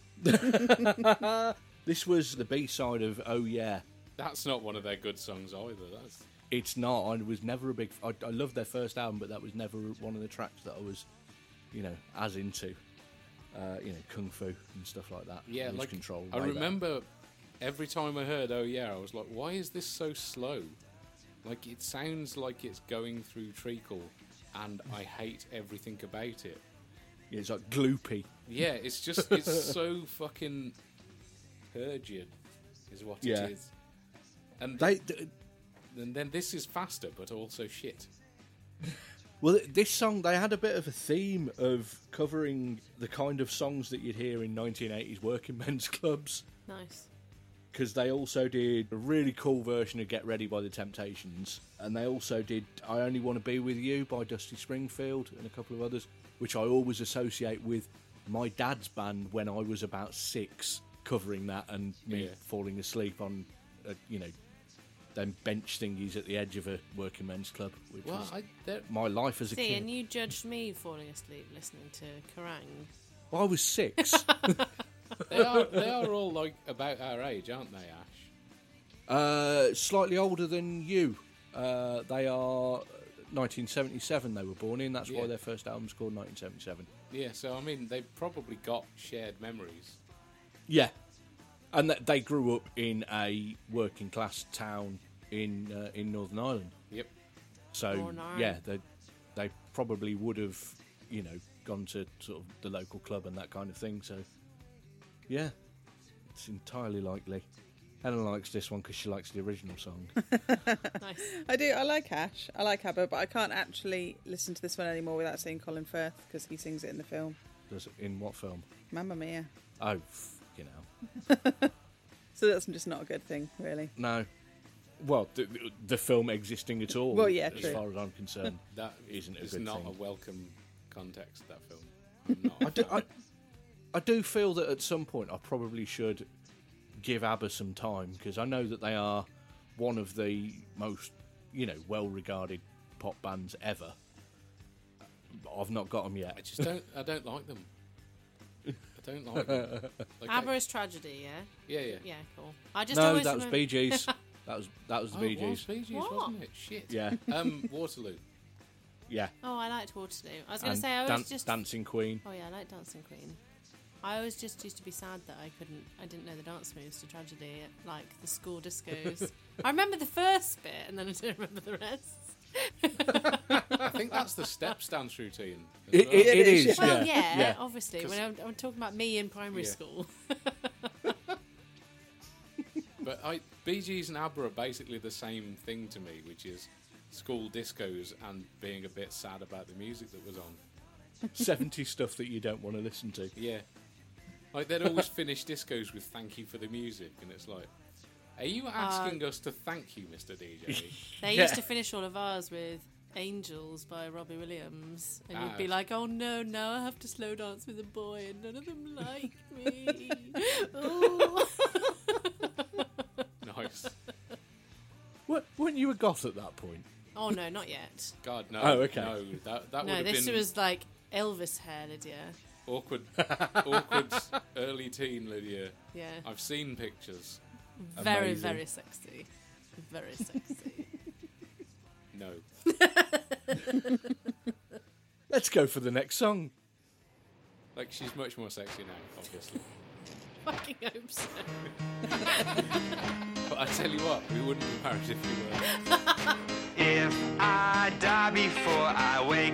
them. This was the B-side of Oh Yeah. That's not one of their good songs either. It's not. I was never a big... I loved their first album, but that was never one of the tracks that I was, as into. Kung Fu and stuff like that. Yeah, Lose like, Control. I remember every time I heard Oh Yeah, I was like, why is this so slow? Like, it sounds like it's going through treacle, and I hate everything about it. Yeah, it's like gloopy. Yeah, it's just, it's so fucking turgid, is what it is. And then this is faster, but also shit. Well, this song, they had a bit of a theme of covering the kind of songs that you'd hear in 1980s working men's clubs. Nice. Because they also did a really cool version of Get Ready by the Temptations, and they also did I Only Want to Be With You by Dusty Springfield and a couple of others, which I always associate with my dad's band when I was about 6, covering that and me falling asleep on, them bench thingies at the edge of a working men's club, which was my life as a kid. And you judged me falling asleep listening to Kerrang. Well, I was 6. They are all like about our age, aren't they, Ash? Slightly older than you. They are 1977 they were born in. That's why their first album's called 1977. Yeah, so I mean, they've probably got shared memories. Yeah. And they grew up in a working class town in Northern Ireland. Yep. So, they probably would have, gone to sort of the local club and that kind of thing. So, yeah, it's entirely likely. Helen likes this one because she likes the original song. Nice. I do. I like Ash. I like ABBA, but I can't actually listen to this one anymore without seeing Colin Firth because he sings it in the film. In what film? Mamma Mia. Oh, So that's just not a good thing, really. No. Well, the film existing at all, Well, yeah, as true. far as I'm concerned, That isn't a is good not thing. a welcome context, that film. I'm not a fan. I do feel that at some point I probably should give ABBA some time, because I know that they are one of the most, well-regarded pop bands ever. I've not got them yet. I don't like them. I don't like them. Like, ABBA is Tragedy, yeah? yeah. Yeah, cool. I just No, always that was remember... Bee Gees. That was the Oh, Bee it was Gees. Bee Gees, What? wasn't it? Shit. Yeah, Waterloo. yeah. Oh, I liked Waterloo. I was going And to say, I always just... Dancing Queen. Oh, yeah, I like Dancing Queen. I always just used to be sad that I didn't know the dance moves to Tragedy at, like, the school discos. I remember the first bit, and then I don't remember the rest. I think that's the steps dance routine. as It well. is, Well, yeah. yeah, obviously. 'Cause- When I'm talking about me in primary Yeah. school. But Bee Gees and ABBA are basically the same thing to me, which is school discos and being a bit sad about the music that was on. 70s stuff that you don't want to listen to. Yeah. Like, they'd always finish discos with "thank you for the music," and it's like, are you asking us to thank you, Mr. DJ? They Yeah. used to finish all of ours with Angels by Robbie Williams. And you'd be Ah. like, oh no, now I have to slow dance with a boy and none of them like me. Ooh. Nice. Weren't you a goth at that point? Oh no, not yet. God, no. Oh, okay. No, that would No, have this been was like Elvis hair, Lydia. awkward early teen Lydia. Yeah. I've seen pictures. Very, Amazing. very sexy. Very sexy. No. Let's go for the next song. Like, she's much more sexy now, obviously. Fucking hope so. But I tell you what, we wouldn't be married if we were. If I die before I wake,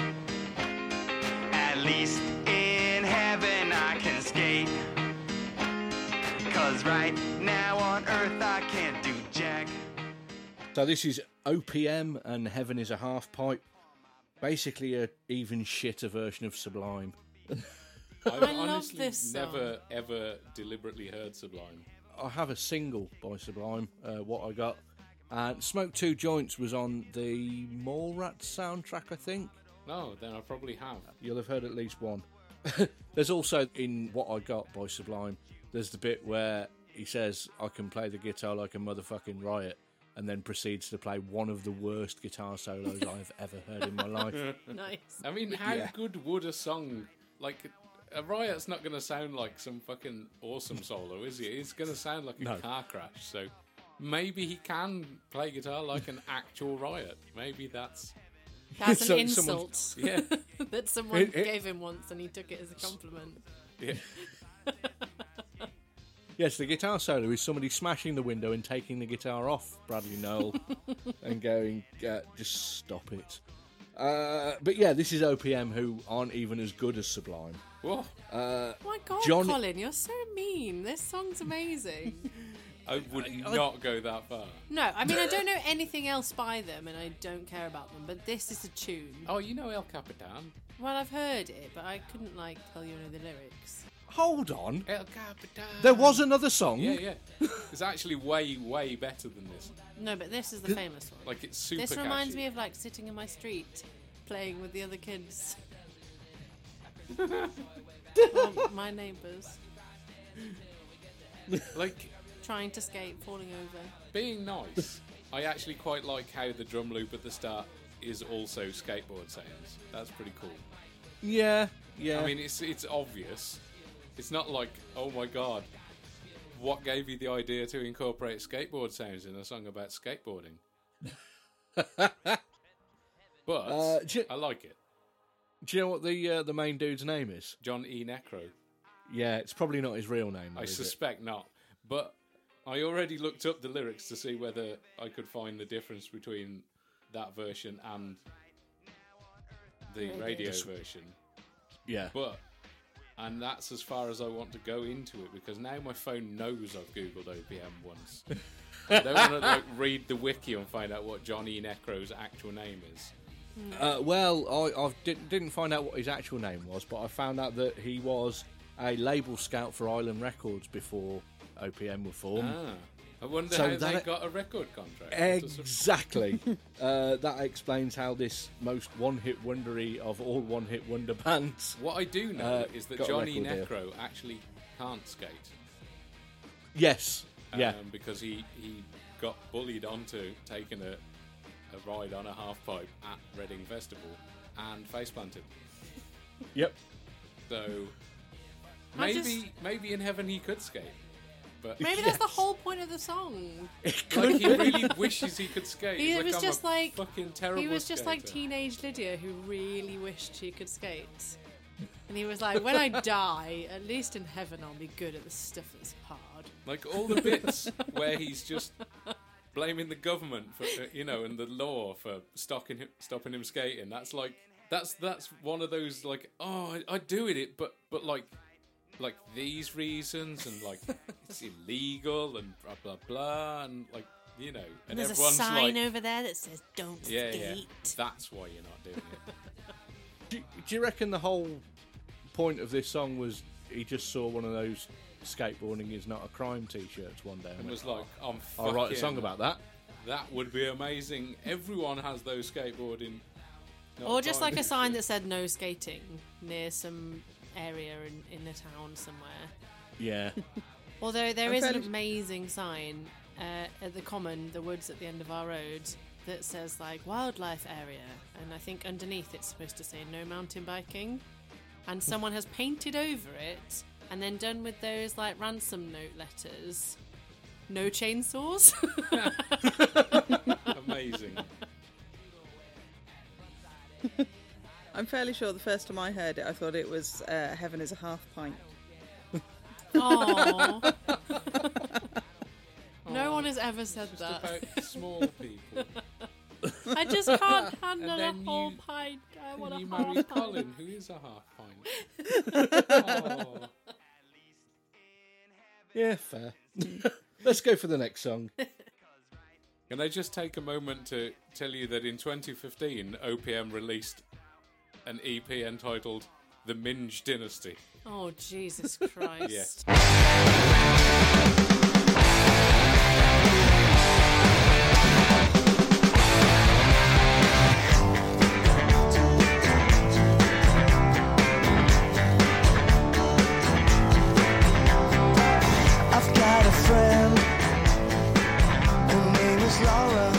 at least in heaven I can skate. 'Cause right now on earth I can't do jack. So this is OPM and Heaven is a Half Pipe. Basically a even shitter version of Sublime. I've I love honestly this song. never, ever deliberately heard Sublime. I have a single by Sublime, What I Got. And Smoke Two Joints was on the Mallrats soundtrack, I think. No, then I probably have. You'll have heard at least one. There's also, in What I Got by Sublime, there's the bit where he says, I can play the guitar like a motherfucking riot, and then proceeds to play one of the worst guitar solos I've ever heard in my life. Nice. I mean, how Yeah. good would a song, like, a riot's not going to sound like some fucking awesome solo, is it? It's going to sound like a No. car crash, so maybe he can play guitar like an actual riot. Maybe that's... That's an So someone's- insult Yeah. that someone It- gave him once and he took it as a compliment. yeah. Yes, the guitar solo is somebody smashing the window and taking the guitar off Bradley Noel and going, just stop it. But yeah, this is OPM, who aren't even as good as Sublime. Whoa. Oh my god, John- Colin, you're so mean. This song's amazing. I would not go that far. No, I mean, I don't know anything else by them and I don't care about them, but this is a tune. Oh, you know El Capitan? Well, I've heard it, but I couldn't, tell you any of the lyrics. Hold on. El Capitan. There was another song. Yeah. It's actually way, way better than this. No, but this is the famous one. Like, it's super This reminds catchy. me of, sitting in my street, playing with the other kids. My neighbours. Like, Trying to skate, falling over. being nice, I actually quite like how the drum loop at the start is also skateboard sounds. That's pretty cool. Yeah. I mean, it's obvious. It's not like, oh my god, what gave you the idea to incorporate skateboard sounds in a song about skateboarding? But do you- I like it. Do you know what the main dude's name is? John E. Necro. Yeah, it's probably not his real name. Though, I is it? suspect not. But I already looked up the lyrics to see whether I could find the difference between that version and the radio version. Yeah. And that's as far as I want to go into it, because now my phone knows I've googled OPM once. I don't want to read the wiki and find out what John E. Necro's actual name is. Well, I didn't find out what his actual name was, but I found out that he was a label scout for Island Records before OPM were formed. I wonder So how they that- got a record contract. Exactly. That explains how this most one-hit wondery of all one-hit wonder bands. What I do know is that got a Johnny record deal. Necro actually can't skate. Yes. Yeah. Because he got bullied onto taking a ride on a half pipe at Reading Festival and face planted. Yep. So I maybe in heaven he could skate. But Maybe that's the whole point of the song. like he really wishes he could skate. He He's was I'm just a like fucking terrible he was just like skater. teenage Lydia who really wished she could skate. And he was like, when I die, at least in heaven I'll be good at the stuff that's hard. Like all the bits where he's just blaming the government for and the law for stopping him skating. That's like that's one of those like I'd do it, but like these reasons and like it's illegal and blah blah blah and like and There's a everyone's sign like, over there that says "Don't skate." That's why you're not doing it. Do you reckon the whole point of this song was he just saw one of those skateboarding is not a crime t-shirts one day and And went, was like, I'll write a song about that? That would be amazing. Everyone has those skateboarding. Or just like a sign that said "No skating" near some area in the town somewhere. Yeah. Although there I'm is an fairly- amazing sign at the common, the woods at the end of our road, that says like wildlife area, and I think underneath it's supposed to say no mountain biking, and someone has painted over it and then done with those like ransom note letters, no chainsaws. Amazing. I'm fairly sure the first time I heard it, I thought it was "Heaven is a half pint." Aww. No one has ever said Just that. about small people. I just can't handle a then whole you- pint. I want And you a half married pint. Colin, who is a half pint. Oh. Yeah, fair. Let's go for the next song. Can I just take a moment to tell you that in 2015, OPM released an EP entitled The Minge Dynasty. Oh, Jesus Christ. Yes. I've got a friend. Her name is Laura.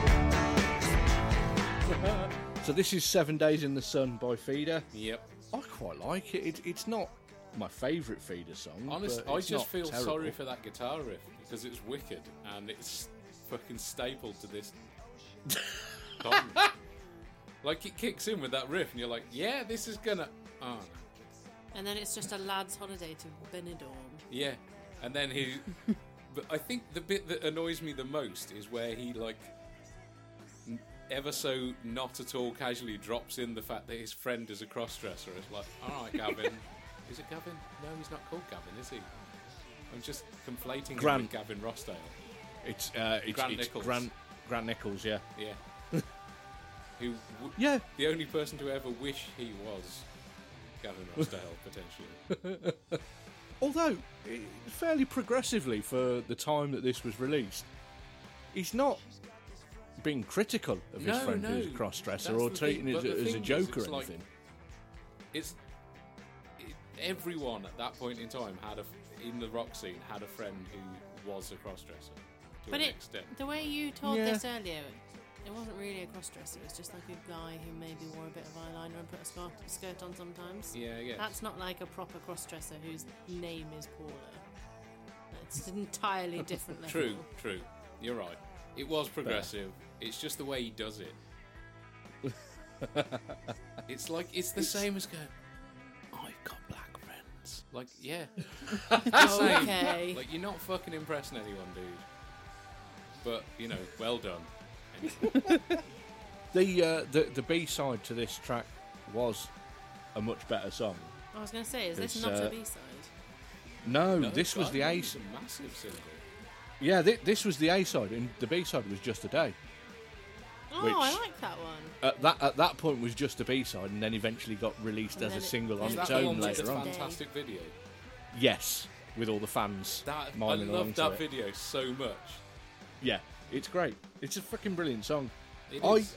So this is 7 Days in the Sun by Feeder. Yep. I quite like it. It's not my favourite Feeder song. Honestly, but I it's just not feel terrible. sorry for that guitar riff because it's wicked and it's fucking stapled to this song. Like it kicks in with that riff and you're like, yeah, this is gonna. Oh no. And then it's just a lad's holiday to Benidorm. Yeah, and then he. But I think the bit that annoys me the most is where he like, ever so not at all casually drops in the fact that his friend is a crossdresser. It's like, all right, Gavin. Is it Gavin? No, he's not called Gavin, is he? I'm just conflating him Grant. with Gavin Rossdale. It's Grant it's Nichols. Grant Nichols, yeah. Yeah. Who? Yeah. The only person to ever wish he was Gavin Rossdale, potentially. Although, fairly progressively for the time that this was released, he's not being critical of his friend who's a cross-dresser That's or the treating thing. it But the as a thing is, joke or it's like- anything. Everyone at that point in time in the rock scene had a friend who was a crossdresser to But an extent. the way you told Yeah. this earlier, it wasn't really a crossdresser. It was just like a guy who maybe wore a bit of eyeliner and put a skirt on sometimes. Yeah, yeah. That's not like a proper crossdresser whose name is Paula. It's an entirely different level. True. You're right. It was progressive. It's just the way he does it. It's like it's the same as going, I've got black friends. Like, yeah. The same. Okay. Like, you're not fucking impressing anyone, dude. But, well done. Anyway. The B-side to this track was a much better song. I was going to say, is this It's, not a B-side? No, No, this was the God, A. it's a massive single. Yeah, this was the A side, and the B side was Just a Day. Oh, which- I like that one. At that point was just a B side, and then eventually got released And as then a single on Is its that the one own with the later on. Day. fantastic video? Yes, with all the fans I miming along love to that it. video so much. Yeah, it's great. It's a fucking brilliant song. It I is.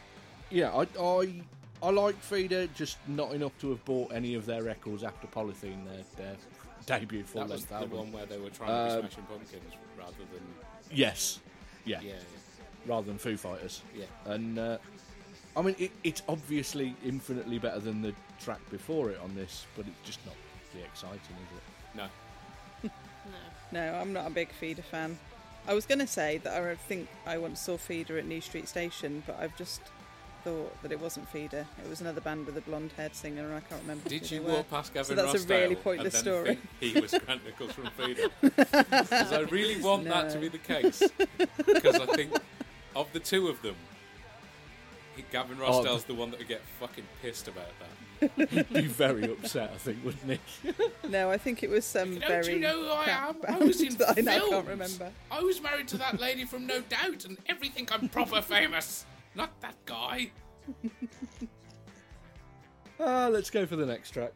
like Feeder, just not enough to have bought any of their records after Polythene, their debut That was full-length the album. one where they were trying to be Smashing Pumpkins rather than... Yes. Yeah. Yeah. Rather than Foo Fighters. Yeah. And, I mean, it's obviously infinitely better than the track before it on this, but it's just not really exciting, is it? No. No, I'm not a big Feeder fan. I was going to say that I think I once saw Feeder at New Street Station, but I've just thought that it wasn't Feeder. It was another band with a blonde-haired singer, and I can't remember Did who you they were. walk past Gavin So that's a really Rossdale pointless and then story. think he was Grant Nichols from Feeder? Because I really want that to be the case. Because I think of the two of them, Gavin Rossdale's the one that would get fucking pissed about that. He'd be very upset, I think, wouldn't he? No, I think it was some Don't very you know who I crap am? I band was in that I now films. can't remember. I was married to that lady from No Doubt, and everything I'm proper famous. Not that guy. Let's go for the next track.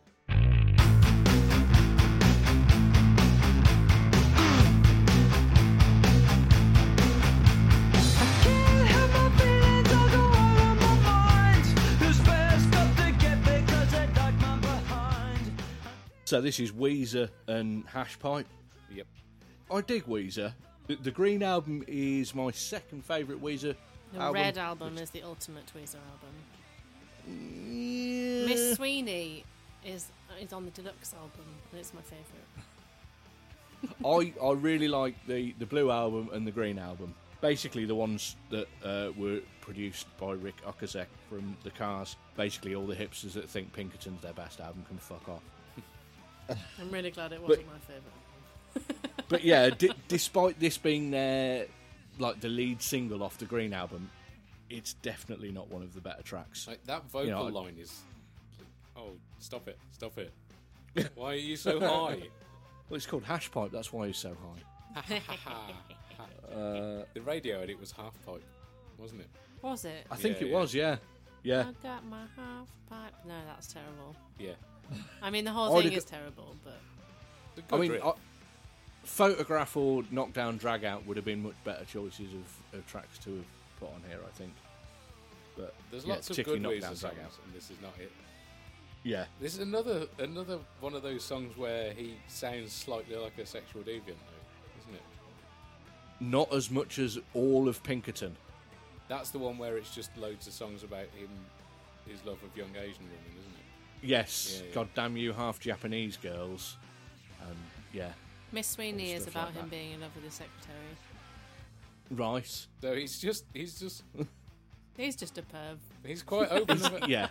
Can't help my feelings, I'll go all on my mind. Who's first up to get because I dug my behind. So this is Weezer and Hashpipe. Yep. I dig Weezer. The Green album is my second favourite Weezer The album. Red album is the ultimate Tweezer album. Yeah. Miss Sweeney is on the deluxe album, and it's my favourite. I really like the Blue album and the Green album. Basically the ones that were produced by Rick Ocasek from The Cars. Basically all the hipsters that think Pinkerton's their best album can fuck off. I'm really glad it wasn't my favourite. But yeah, despite this being their the lead single off the Green album, it's definitely not one of the better tracks. Like, that vocal line is... Oh, stop it. Stop it. Why are you so high? Well, it's called Hashpipe, that's why he's so high. The radio edit was half pipe, wasn't it? Was it? I think Yeah, it yeah. was, yeah. Yeah. I got my half pipe. No, that's terrible. Yeah. I mean, the whole I'd thing ag- is terrible, but It's a good I mean, riff. Photograph or Knockdown Drag Out would have been much better choices of tracks to have put on here, I think. But There's yeah, lots of particularly good Knockdown Weezer Drag songs, Out. and this is not it. Yeah. This is another one of those songs where he sounds slightly like a sexual deviant, though, isn't it? Not as much as all of Pinkerton. That's the one where it's just loads of songs about him, his love of young Asian women, isn't it? Yes. Yeah, yeah. God damn you, half Japanese girls. Yeah. Miss Sweeney Or is stuff about like him that. being in love with his secretary. Right. So he's just He's just a perv. he's quite open. about Yeah.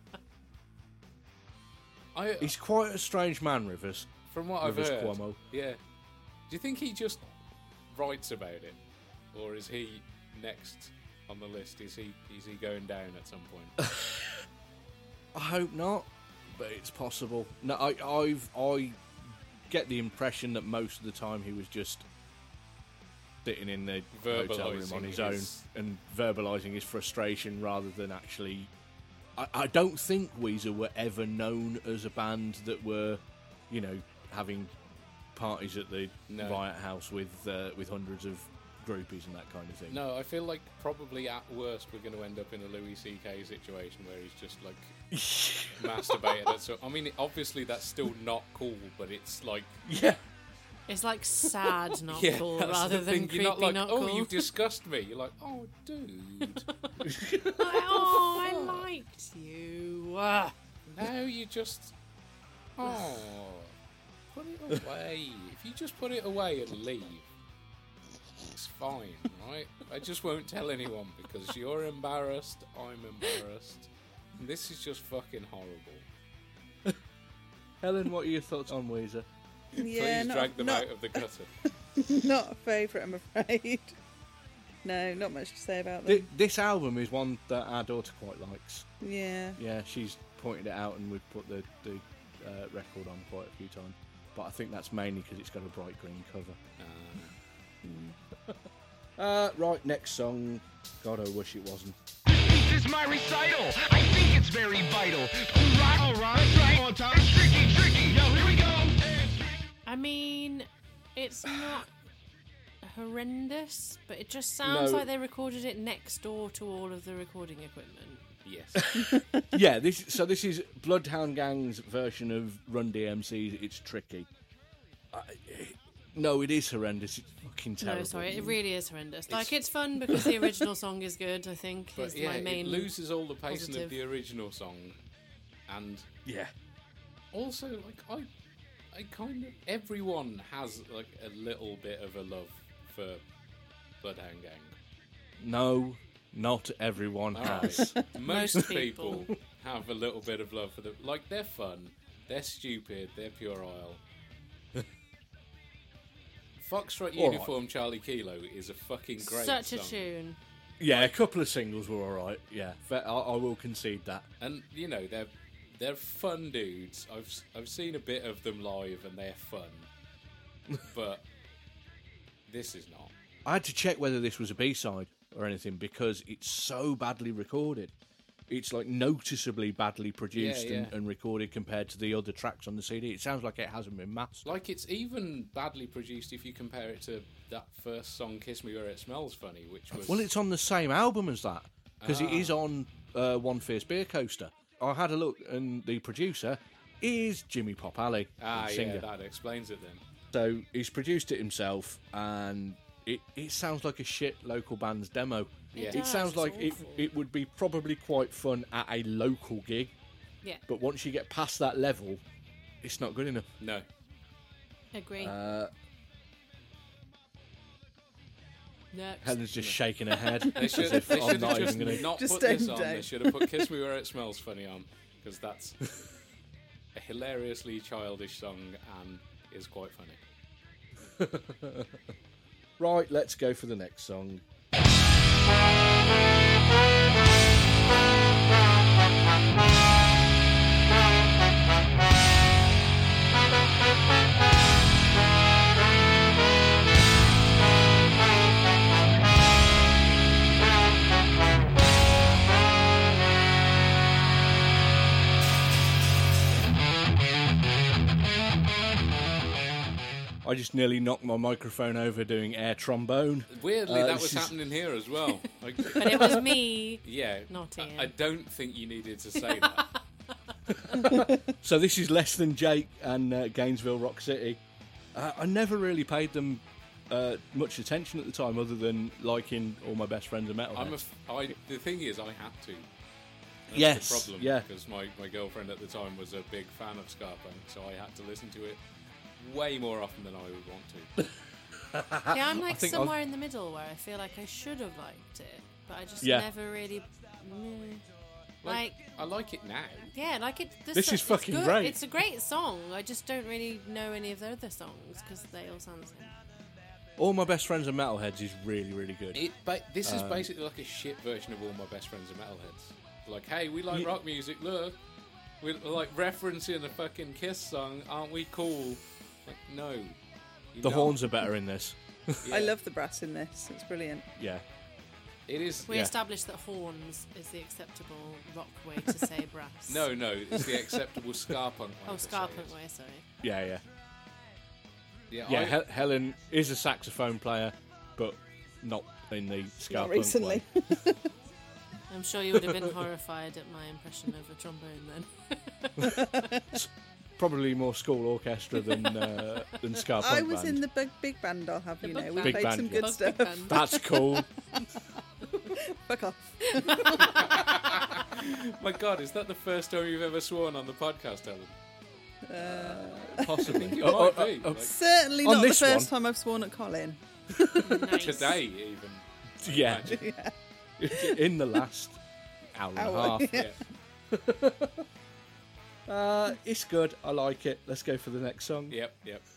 I, He's quite a strange man, Rivers. from what I've Rivers heard, Cuomo. yeah. Do you think he just writes about it, or is he next on the list? Is he going down at some point? I hope not, but it's possible. No, I get the impression that most of the time he was just sitting in the hotel room on his own and verbalising his frustration rather than actually... I don't think Weezer were ever known as a band that were, having parties at the No. Riot House with hundreds of groupies and that kind of thing. No, I feel like probably at worst we're going to end up in a Louis C.K. situation where he's just like masturbated. So I mean, obviously that's still not cool, but it's like Yeah. It's like sad, not yeah, cool, that's rather the than thing. creepy, You're not like, not oh, cool. you disgust me. You're like, oh, dude. Oh, I liked you. Now you just, oh, put it away. If you just put it away and leave, it's fine, right? I just won't tell anyone because you're embarrassed, I'm embarrassed. And this is just fucking horrible. Helen, what are your thoughts on Weezer? Yeah, Please drag them out of the gutter. Not a favourite, I'm afraid. No, not much to say about them. This album is one that our daughter quite likes. Yeah. Yeah, she's pointed it out and we've put the record on quite a few times. But I think that's mainly because it's got a bright green cover. Right, next song. God, I wish it wasn't. This is my recital. I think it's very vital. All right, on time. It's tricky. Yo, here we go. I mean, it's not horrendous, but it just sounds No. like they recorded it next door to all of the recording equipment. Yes. Yeah, this is Bloodhound Gang's version of Run DMC's It's Tricky. No, it is horrendous. It's fucking terrible. No, sorry, it really is horrendous. Like, it's fun because the original song is good, I think, But is yeah, my main... it loses all the pacing positive. of the original song, and Yeah. also like I kind of everyone has like a little bit of a love for Bloodhound Gang. No, not everyone has. Alright. Most Most people people. have a little bit of love for them. Like, they're fun, they're stupid, they're puerile. Foxtrot All right. Uniform Charlie Kilo is a fucking great Such a song. tune. Yeah, a couple of singles were alright. Yeah, I will concede that. And you know, they're fun dudes. I've seen a bit of them live and they're fun. But this is not. I had to check whether this was a B-side or anything because it's so badly recorded. It's like noticeably badly produced Yeah, yeah. And recorded compared to the other tracks on the CD. It sounds like it hasn't been mastered. Like, it's even badly produced if you compare it to that first song, Kiss Me Where It Smells Funny, which was... Well, it's on the same album as that because it is on One Fierce Beer Coaster. I had a look, and the producer is Jimmy Pop Alley, the singer. yeah, that explains it then. So he's produced it himself, and it sounds like a shit local band's demo. Yeah. It does, sounds it's like awful. it would be probably quite fun at a local gig, Yeah, but once you get past that level, it's not good enough. No. agree. Next. Helen's just shaking her head. They should as if they I'm should not have just even gonna... not Just put this staying on. down. They should have put Kiss Me Where It Smells Funny on, because that's a hilariously childish song and is quite funny. Right, let's go for the next song. I just nearly knocked my microphone over doing air trombone. Weirdly, that this was is- happening here as well. Like, But it was me. yeah, Not Ian. I don't think you needed to say that. So this is Less Than Jake and Gainesville Rock City. I never really paid them much attention at the time, other than liking All My Best Friends are Metalheads. The thing is, I had to. That's Yes, the problem. yeah. Because my girlfriend at the time was a big fan of ska punk, so I had to listen to it way more often than I would want to. Yeah, I'm like think somewhere in the middle where I feel like I should have liked it, but I just Yeah. never really. Like, I like it now. yeah, like it. This is it's fucking good. great. It's a great song. I just don't really know any of the other songs because they all sound the same. All My Best Friends are Metalheads is really, really good. This is basically like a shit version of All My Best Friends Are Metalheads. Like, hey, we like rock music, look. We're like referencing a fucking Kiss song, aren't we cool? Like, no. You're The not. horns are better in this. I love the brass in this. It's brilliant. Yeah. It is. We Yeah. established that horns is the acceptable rock way to say brass. No, it's the acceptable ska punk way. Oh, to say ska it. punk way, sorry. Yeah. Yeah, Helen is a saxophone player, but not in the ska Not punk recently. way. I'm sure you would have been horrified at my impression of a trombone then. Probably more school orchestra than ska punk I was band. in the big band, I'll have you The know. bug We band. Big played band, some yeah. good Bug stuff. big band. That's cool. Fuck off. My God, is that the first time you've ever sworn on the podcast, Ellen? Possibly. It might be. Like, Certainly On not the this first one. time I've sworn at Colin. Nice. today, even. Yeah. Imagine. In the last hour and a Hour, half. Yeah. It's good. I like it. Let's go for the next song. Yep.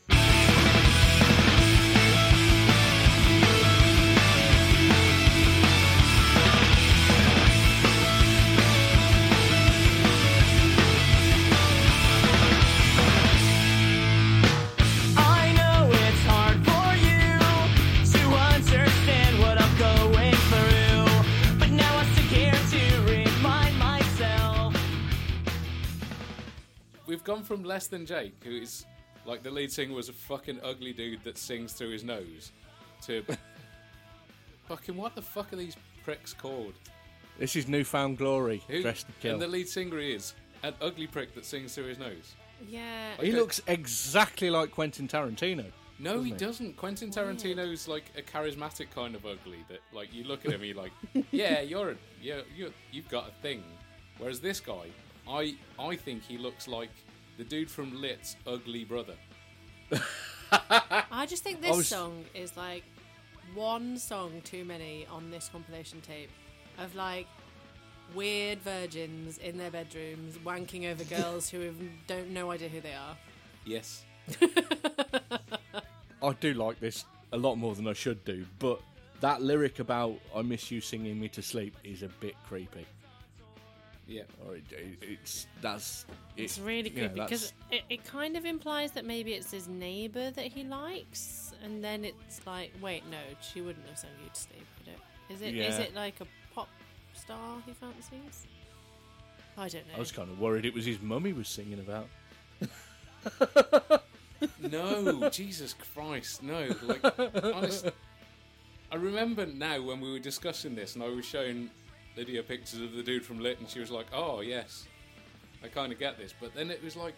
I know it's hard for you to understand what I'm going through, but now I still care to remind myself. We've gone from Less Than Jake, who is Like, the lead singer was a fucking ugly dude that sings through his nose. To fucking, what the fuck are these pricks called? This is Newfound Glory, Who- Dressed to Kill. And the lead singer is an ugly prick that sings through his nose. Yeah. He looks exactly like Quentin Tarantino. No, he Doesn't he? doesn't. Quentin Tarantino's like a charismatic kind of ugly that, like, you look at him, you're like, yeah, you've got a thing. Whereas this guy, I think he looks like the dude from Lit's ugly brother. I just think this song is like one song too many on this compilation tape of like weird virgins in their bedrooms wanking over girls who don't no idea who they are. Yes. I do like this a lot more than I should do, but that lyric about "I miss you singing me to sleep" is a bit creepy. Yeah. Or it's really creepy because it kind of implies that maybe it's his neighbour that he likes, and then it's like, wait, no, she wouldn't have sung you to sleep, would it? Is it? Yeah. Is it like a pop star he fancies? I don't know. I was kind of worried it was his mum he was singing about. No, Jesus Christ, no. Like, honest, I remember now when we were discussing this and I was showing Lydia pictures of the dude from Lit and she was like, oh, yes, I kind of get this. But then it was like,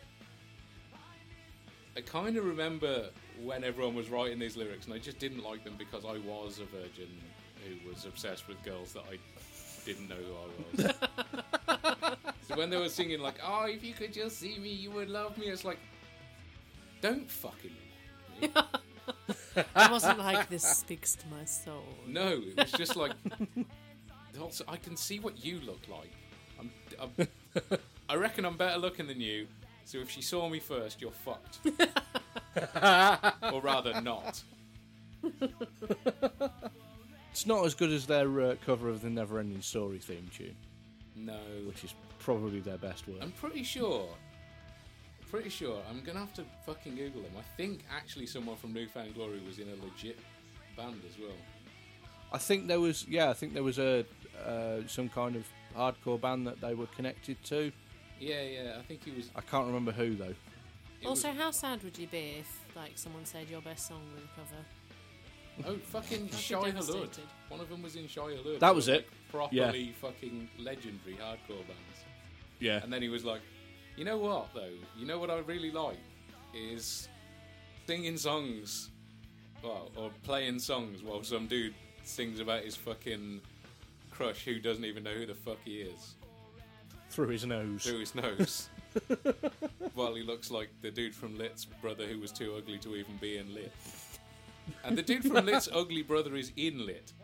I kind of remember when everyone was writing these lyrics and I just didn't like them because I was a virgin who was obsessed with girls that I didn't know who I was. So when they were singing like, oh, if you could just see me, you would love me, it's like, don't fucking me. It wasn't like this speaks to my soul. No, it was just like, also, I can see what you look like. I reckon I'm better looking than you, so if she saw me first, you're fucked. Or rather, not. It's not as good as their cover of the Neverending Story theme tune, No. which is probably their best work. I'm pretty sure. I'm going to have to fucking Google them. I think actually someone from Newfound Glory was in a legit band as well. I think there was a some kind of hardcore band that they were connected to. Yeah, I think he was. I can't remember who though. Also, how sad would you be if, like, someone said your best song with a cover? Oh, fucking I'd be Shai Hulud. devastated. One of them was in Shai Hulud. That was They were, it. like, properly fucking legendary hardcore bands. Yeah. And then he was like, you know what, though? You know what I really like? Is singing songs, well, or playing songs while some dude sings about his fucking crush who doesn't even know who the fuck he is. Through his nose. Through his nose. While he looks like the dude from Lit's brother who was too ugly to even be in Lit. And the dude from Lit's ugly brother is in Lit.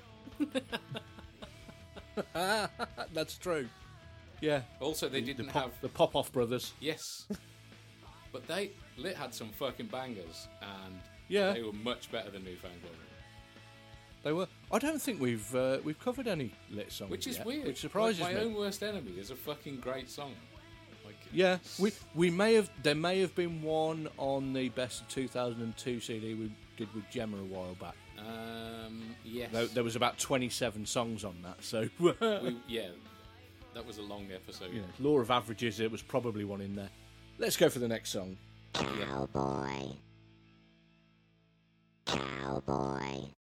That's true. Yeah. Also, they didn't have... the Pop-Off brothers. Yes. But Lit had some fucking bangers, and Yeah. they were much better than Newfound Glory. They were. I don't think we've covered any Lit songs Which is yet, weird. which surprises like, My me. Own Worst Enemy is a fucking great song. Like, Yeah, we may have. There may have been one on the Best of 2002 CD we did with Gemma a while back. Yes. There was about 27 songs on that, so Yeah, that was a long episode. you know, law of averages. There was probably one in there. Let's go for the next song. Cowboy. Cowboy.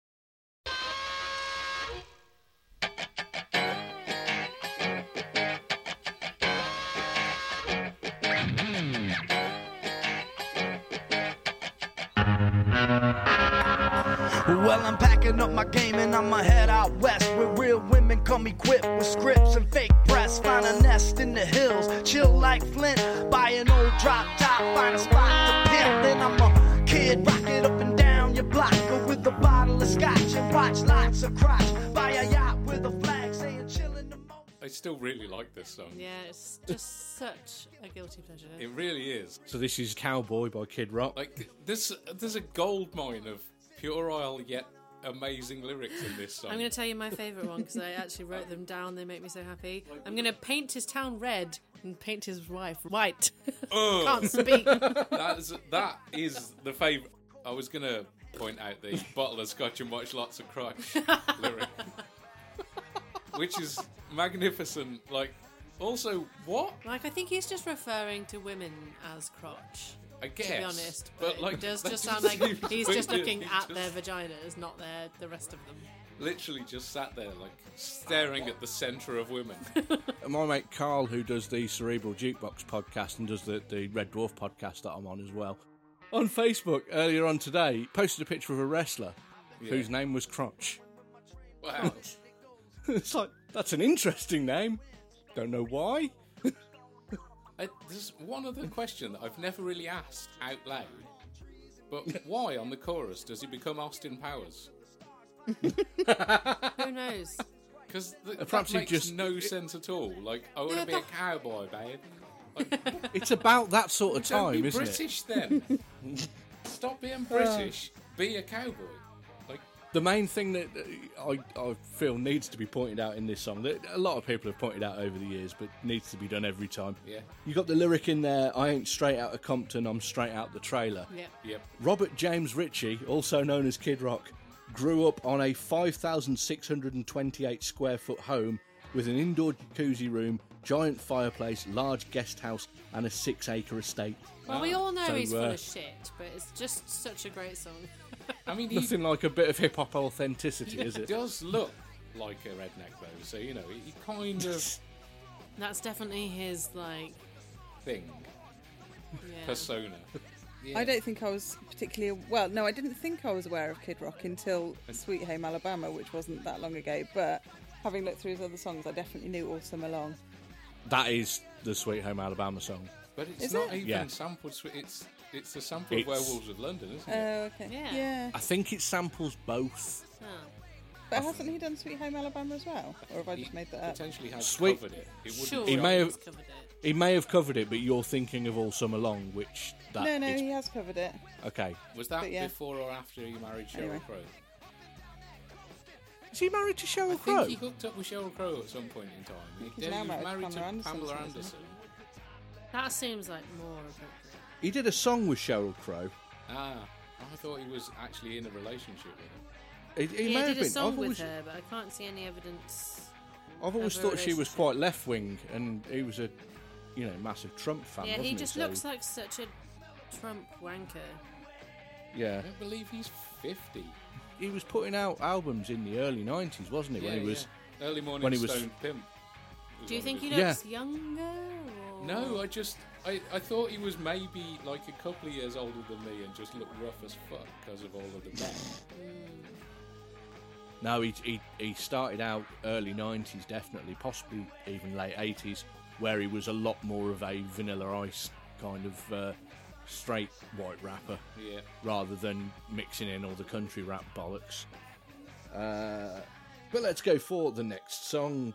Well, I'm packing up my game and I'ma head out west where real women come equipped with scripts and fake breasts. Find a nest in the hills, chill like Flint. Buy an old drop top, find a spot to pimp. Then I'm a kid, rock it up and down your block with a bottle of scotch and watch lots of crotch. Buy a yacht with a flag saying chill in the mo. I still really like this song. Yeah, it's just such a guilty pleasure. It really is. So this is Cowboy by Kid Rock. Like, there's a gold mine of puerile yet amazing lyrics in this song. I'm going to tell you my favourite one because I actually wrote them down. They make me so happy. I'm going to paint his town red and paint his wife white. Can't speak. That is the favourite. I was going to point out the bottle of scotch and watch lots of crotch lyric. Which is magnificent. Like, also, what? Like, I think he's just referring to women as crotch. I guess. To be honest, but but like, it does that just sound doesn't like seem he's just weird. looking He at just their vaginas, not the rest of them. Literally just sat there, like, staring at the centre of women. My mate Carl, who does the Cerebral Jukebox podcast and does the Red Dwarf podcast that I'm on as well, on Facebook earlier on today, posted a picture of a wrestler whose name was Crotch. Wow. It's like, that's an interesting name. Don't know why. There's one other question that I've never really asked out loud. But why, on the chorus, does he become Austin Powers? Who knows? Because Perhaps that he makes just- no sense at all. Like, I want to be a cowboy, babe. Like, It's about that sort of don't time, be isn't it? British then. Stop being British. Be a cowboy. Like, The main thing that I feel needs to be pointed out in this song, that a lot of people have pointed out over the years, but needs to be done every time. yeah. You got the lyric in there, I ain't straight out of Compton, I'm straight out the trailer. Yeah. Yep. Robert James Ritchie, also known as Kid Rock, grew up on a 5,628 square foot home with an indoor jacuzzi room, giant fireplace, large guest house, and a 6-acre estate. Well, we all know So, he's full of shit, but it's just such a great song. I mean, he Nothing like a bit of hip hop authenticity, is it? does look like a redneck, though. So, you know, he kind of That's definitely his, like, thing, yeah. persona. I don't think I was particularly well. No, I didn't think I was aware of Kid Rock until Sweet Home Alabama, which wasn't that long ago. But having looked through his other songs, I definitely knew All Summer Long. That is the Sweet Home Alabama song. But it's Is not it? even Yeah. sampled. It's a sample of It's- Werewolves of London, isn't Oh, it? okay. Yeah. I think it samples both. Oh. But hasn't he done Sweet Home Alabama as well? Or have I just made that up? Potentially has Sweet- covered it. It wouldn't Sure, He may he's have- covered it. He may have covered it, but you're thinking of All Summer Long, which that No, is- he has covered it. okay. Was that But yeah. before or after he married Sheryl Anyway. Crow? Is he married to I Sheryl think Crow? he hooked up with Sheryl Crow at some point in time. He's He now was married to married to Pamela Anderson, Pamela isn't he? Anderson. That seems like more appropriate. He did a song with Sheryl Crow. Ah, I thought he was actually in a relationship with her. He He may did have a been. song I've with always, her, but I can't see any evidence. I've always of a thought she was relationship. quite left wing, and he was a, massive Trump fan. Yeah, wasn't he just So, looks like such a Trump wanker. Yeah, I don't believe he's 50. he was putting out albums in the early '90s, wasn't he? When he was. yeah. Early Morning when he was- Stone Pimp. was Do you one think of he his- Yeah. looks younger? Or... No, I thought he was maybe like a couple of years older than me and just looked rough as fuck because of all of the meth. No, he started out early '90s, definitely, possibly even late '80s, where he was a lot more of a Vanilla Ice kind of straight white rapper, Yeah. rather than mixing in all the country rap bollocks. But let's go for the next song.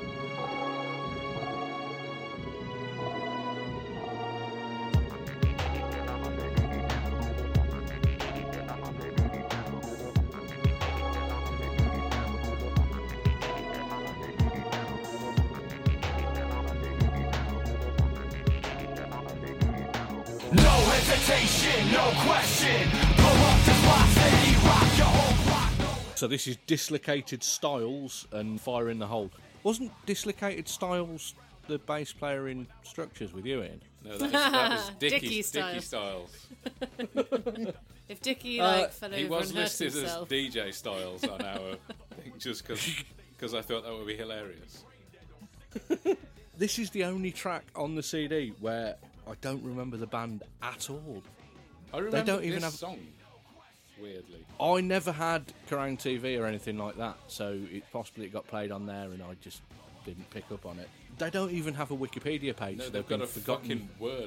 No hesitation, no question. Blow up this rock city, rock your whole block. So this is Dislocated Styles and Fire in the Hole. Wasn't Dislocated Styles the bass player in Structures with you, Ian? No, that was Dickie Dickie Styles. Styles. If Dickie fell He over was and hurt listed himself. as DJ Styles on our thing just because I thought that would be hilarious. This is the only track on the CD where I don't remember the band at all. I remember don't even this have- song, weirdly. I never had Kerrang TV or anything like that, so it possibly got played on there and I just didn't pick up on it. They don't even have a Wikipedia page. No, They've they've got been a forgotten. fucking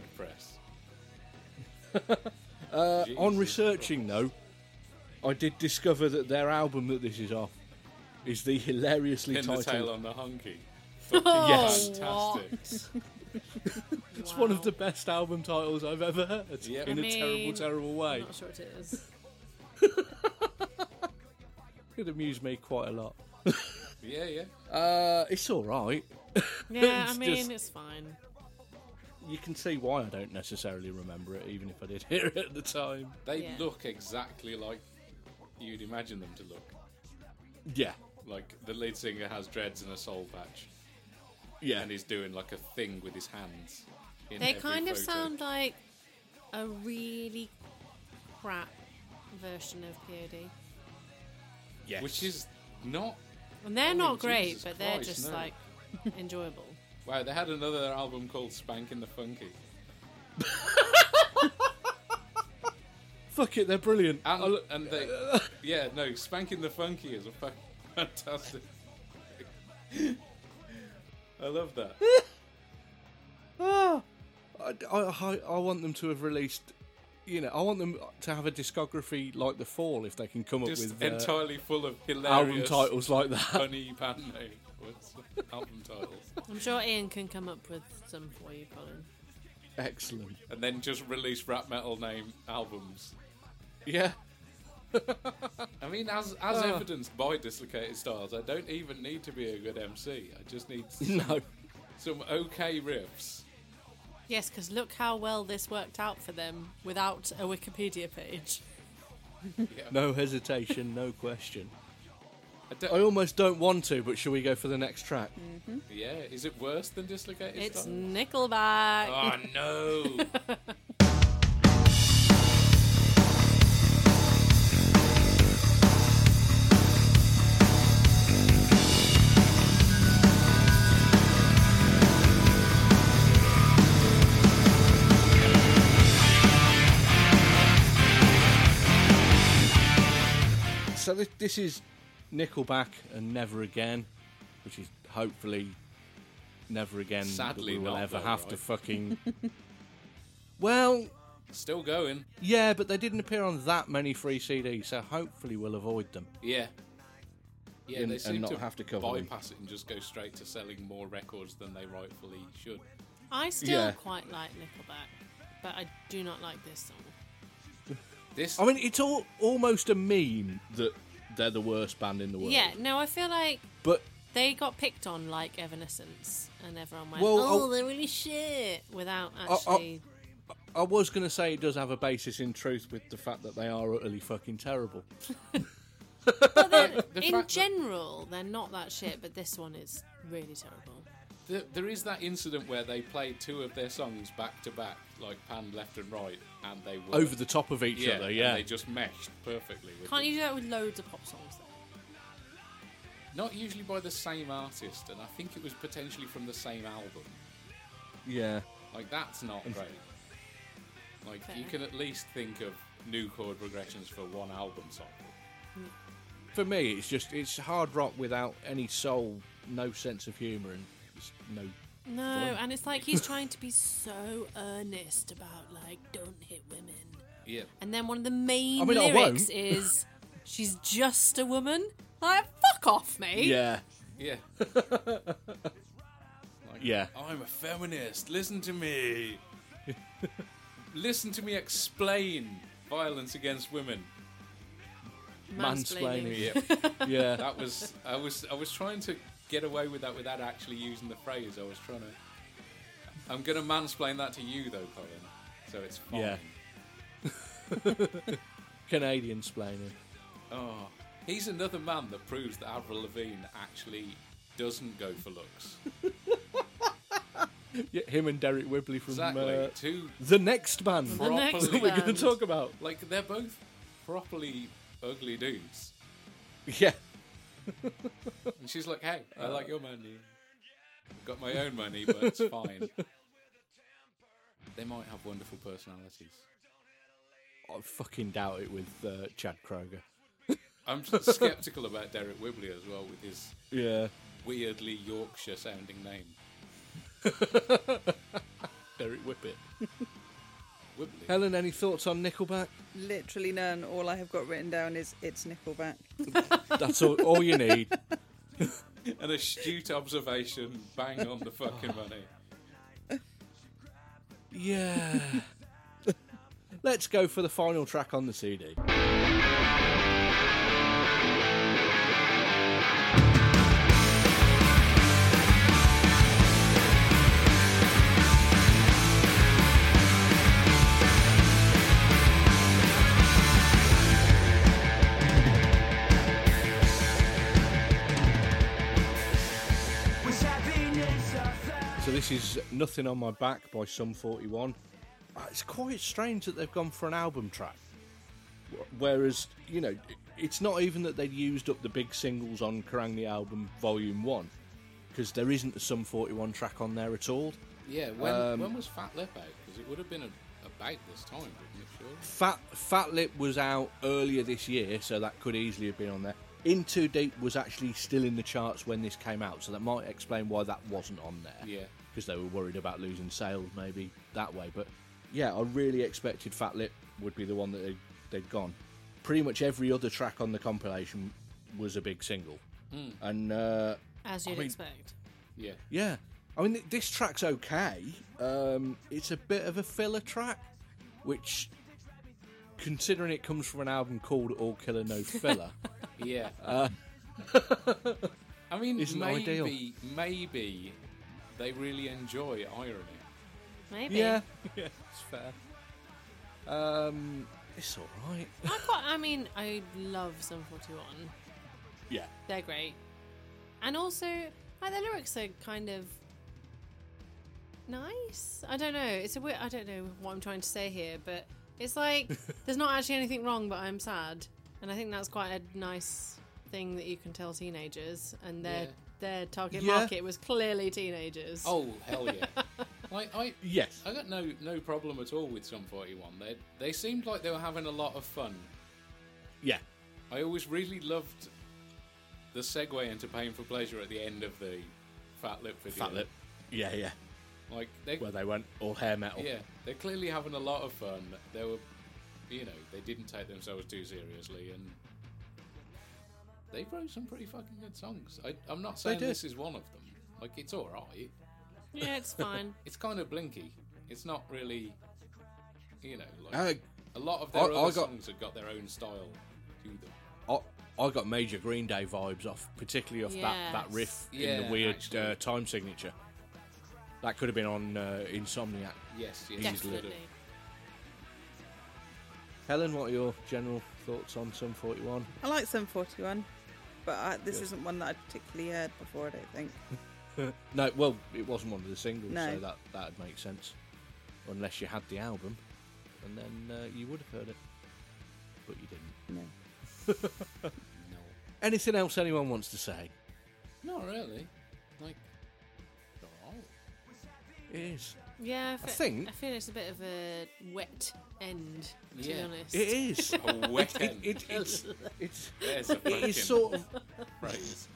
WordPress. On Jesus researching, though, I did discover that their album that this is off is the hilariously Pin the tail titled... on the hunky. Yes. Fantastic. It's one of the best album titles I've ever heard, Yep. in I a terrible, mean, terrible I'm way. not sure what it is. It amused me quite a lot. Yeah, yeah. It's all right. Yeah, It's I mean, just- it's fine. You can see why I don't necessarily remember it, even if I did hear it at the time. They Yeah. look exactly like you'd imagine them to look. Yeah, Like the lead singer has dreads and a soul patch, yeah. and he's doing like a thing with his hands. In They every kind of photo. sound like a really crap version of POD. Yes. Which is not. And they're Oh, not great, Jesus but they're Christ, just no. like enjoyable. Wow, they had another album called Spankin' the Funky. Fuck it, they're brilliant. And they. Yeah, no, Spankin' the Funky is a fucking fantastic. I love that. I want them to have released, I want them to have a discography like The Fall if they can come Just up with entirely full of hilarious album titles like that. funny band name. What's album titles? I'm sure Ian can come up with some for you, Colin. Excellent. And then just release rap metal name albums. Yeah. I mean, as evidenced by Dislocated Styles, I don't even need to be a good MC. I just need No. some okay riffs. Yes, because look how well this worked out for them without a Wikipedia page. No hesitation, no question. I I almost don't want to, but shall we go for the next track? Yeah, is it worse than Dislocated It's Styles? Nickelback. Oh no! So this is Nickelback and Never Again, which is hopefully never again Sadly that we will not, ever though, have right? to fucking... Well, Still going. yeah, but they didn't appear on that many free CDs, so hopefully we'll avoid them. Yeah. Yeah, And- they and seem not to have to cover them. bypass it and just go straight to selling more records than they rightfully should. I still Yeah. quite like Nickelback, but I do not like this song. This, I mean, it's almost a meme that they're the worst band in the world. Yeah, no, I feel like But they got picked on like Evanescence, and everyone went, Well, "Oh, I'll- they're really shit," without actually. I was going to say it does have a basis in truth with the fact that they are utterly fucking terrible. But then, The in fact that- general, they're not that shit. But this one is really terrible. there is that incident where they played two of their songs back to back, like panned left and right, and they were Over the top of each other, and yeah. they just meshed perfectly. With Can't it. you do that with loads of pop songs? Though? Not usually by the same artist, and I think it was potentially from the same album. Yeah. Like, that's not great. Like, you Fair. can at least think of new chord progressions for one album cycle. For me, it's hard rock without any soul, no sense of humour, and just no... No, and it's like he's trying to be so earnest about like don't hit women, Yeah. and then one of the main I mean, I lyrics won't. is she's just a woman. Like, fuck off, mate. Yeah. Yeah. Yeah. I'm a feminist. Listen to me. Listen to me explain violence against women. Mansplaining. Yeah. Yeah. That was I was trying to get away with that without actually using the phrase. I was trying to. I'm gonna mansplain that to you though, Colin. So it's fine. Yeah. Canadian splaining. Oh, he's another man that proves that Avril Lavigne actually doesn't go for looks. Yeah, him and Derek Whibley from Exactly. Two the next band The next that we're going to band. talk about. like they're both properly ugly dudes. Yeah. And she's like, "Hey, I like your money. Got my own money, but it's fine." They might have wonderful personalities. I fucking doubt it with Chad Kroger. I'm skeptical about Derek Whibley as well with his Yeah. weirdly Yorkshire-sounding name. Derek Whippet. Whibley. Helen, any thoughts on Nickelback? Literally none. All I have got written down is it's Nickelback. That's all you need. An astute observation, bang on the fucking money. Yeah. Let's go for the final track on the CD. So this is Nothing on My Back by Sum 41. it's quite strange that they've gone for an album track. Whereas, you know, it's not even that they'd used up the big singles on Kerrang! The Album Volume 1, because there isn't a Sum 41 track on there at all. Yeah, when was Fat Lip out? Because it would have been about this time, wouldn't it, surely? Fat Lip was out earlier this year, so that could easily have been on there. In Too Deep was actually still in the charts when this came out, so that might explain why that wasn't on there. Yeah. Because they were worried about losing sales, maybe, that way. But, yeah, I really expected Fat Lip would be the one that they'd gone. Pretty much every other track on the compilation was a big single. And As you'd expect. Yeah. yeah, I mean, this track's okay. It's a bit of a filler track, which, considering it comes from an album called All Killer No Filler, Yeah. I mean, isn't ideal. maybe they really enjoy irony. Maybe. yeah, it's fair. It's all right. I love Sum 41. Yeah, They're great. And also, like, the lyrics are kind of nice. I don't know. It's a weird. I don't know what I'm trying to say here, but it's like there's not actually anything wrong, but I'm sad, and I think that's quite a nice thing that you can tell teenagers, and their target market was clearly teenagers. Oh, hell yeah. yes. I got no problem at all with Sum 41. They seemed like they were having a lot of fun. Yeah, I always really loved the segue into Pain for Pleasure at the end of the Fat Lip video. Fat Lip. Yeah. Like Where they went all hair metal. Yeah, they're clearly having a lot of fun. They were, they didn't take themselves too seriously, and they wrote some pretty fucking good songs. I'm not saying did. this is one of them. Like, it's all right. Yeah, it's fine. It's kind of blinky. It's not really, Uh, a lot of their I other got- songs have got their own style to them. I got major Green Day vibes off, particularly off that riff in Yeah, the weird actually. time signature. That could have been on Insomniac. Yes, Definitely. Helen, what are your general thoughts on Sum 41? I like Sum 41, but this isn't one that I particularly heard before, I don't think. No, well, it wasn't one of the singles, No. so that'd make sense. Unless you had the album, and then you would have heard it. But you didn't. No. No. Anything else anyone wants to say? Not really. Like, it's all right. It is. Yeah, I think- I feel it's a bit of a wet end, to be Yeah. honest. It is. A wet end. It's There's a it fucking is sort of phrase.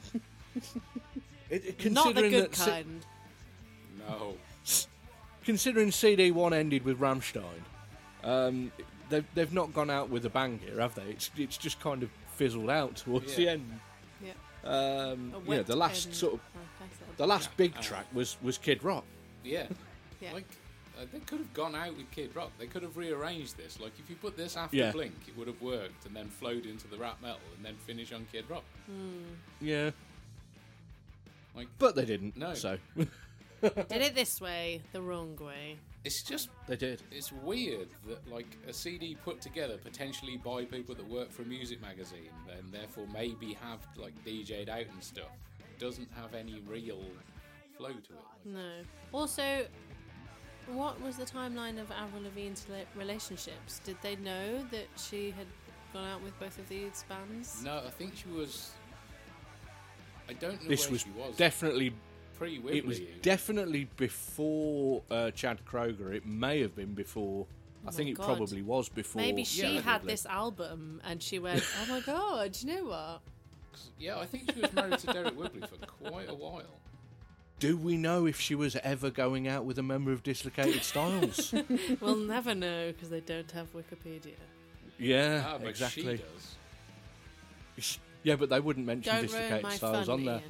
Not the considering good that kind. No. considering CD1 ended with Rammstein, they've not gone out with a bang here, have they? It's just kind of fizzled out towards the Yeah. end. Yeah. Yeah, wet the last end, sort of like I said. the last big track was Kid Rock. Yeah. Yeah. Like, they could have gone out with Kid Rock. They could have rearranged this. Like, if you put this after Yeah. Blink, it would have worked, and then flowed into the rap metal, and then finish on Kid Rock. Yeah, Like, but they didn't. No. So Did it this way, the wrong way. it's just, they did. it's weird that, like, a CD put together potentially by people that work for a music magazine, and therefore maybe have, like, DJ'd out and stuff, doesn't have any real flow to it. Like, No. Also, what was the timeline of Avril Lavigne's relationships? Did they know that she had gone out with both of these bands? no, I think she was. I don't know This where was she was. definitely. Pre-Wibbly. It was definitely before Chad Kroger. It may have been before. I my think it God. probably was before. Maybe she Yeah, had probably. this album and she went, oh my god, do you know what? Yeah, I think she was married to Derek Whibley for quite a while. Do we know if she was ever going out with a member of Dislocated Styles? We'll never know because they don't have Wikipedia. Yeah, Ah, but exactly. she does. Yeah, but they wouldn't mention Don't ruin Dislocated my Styles fun, on there.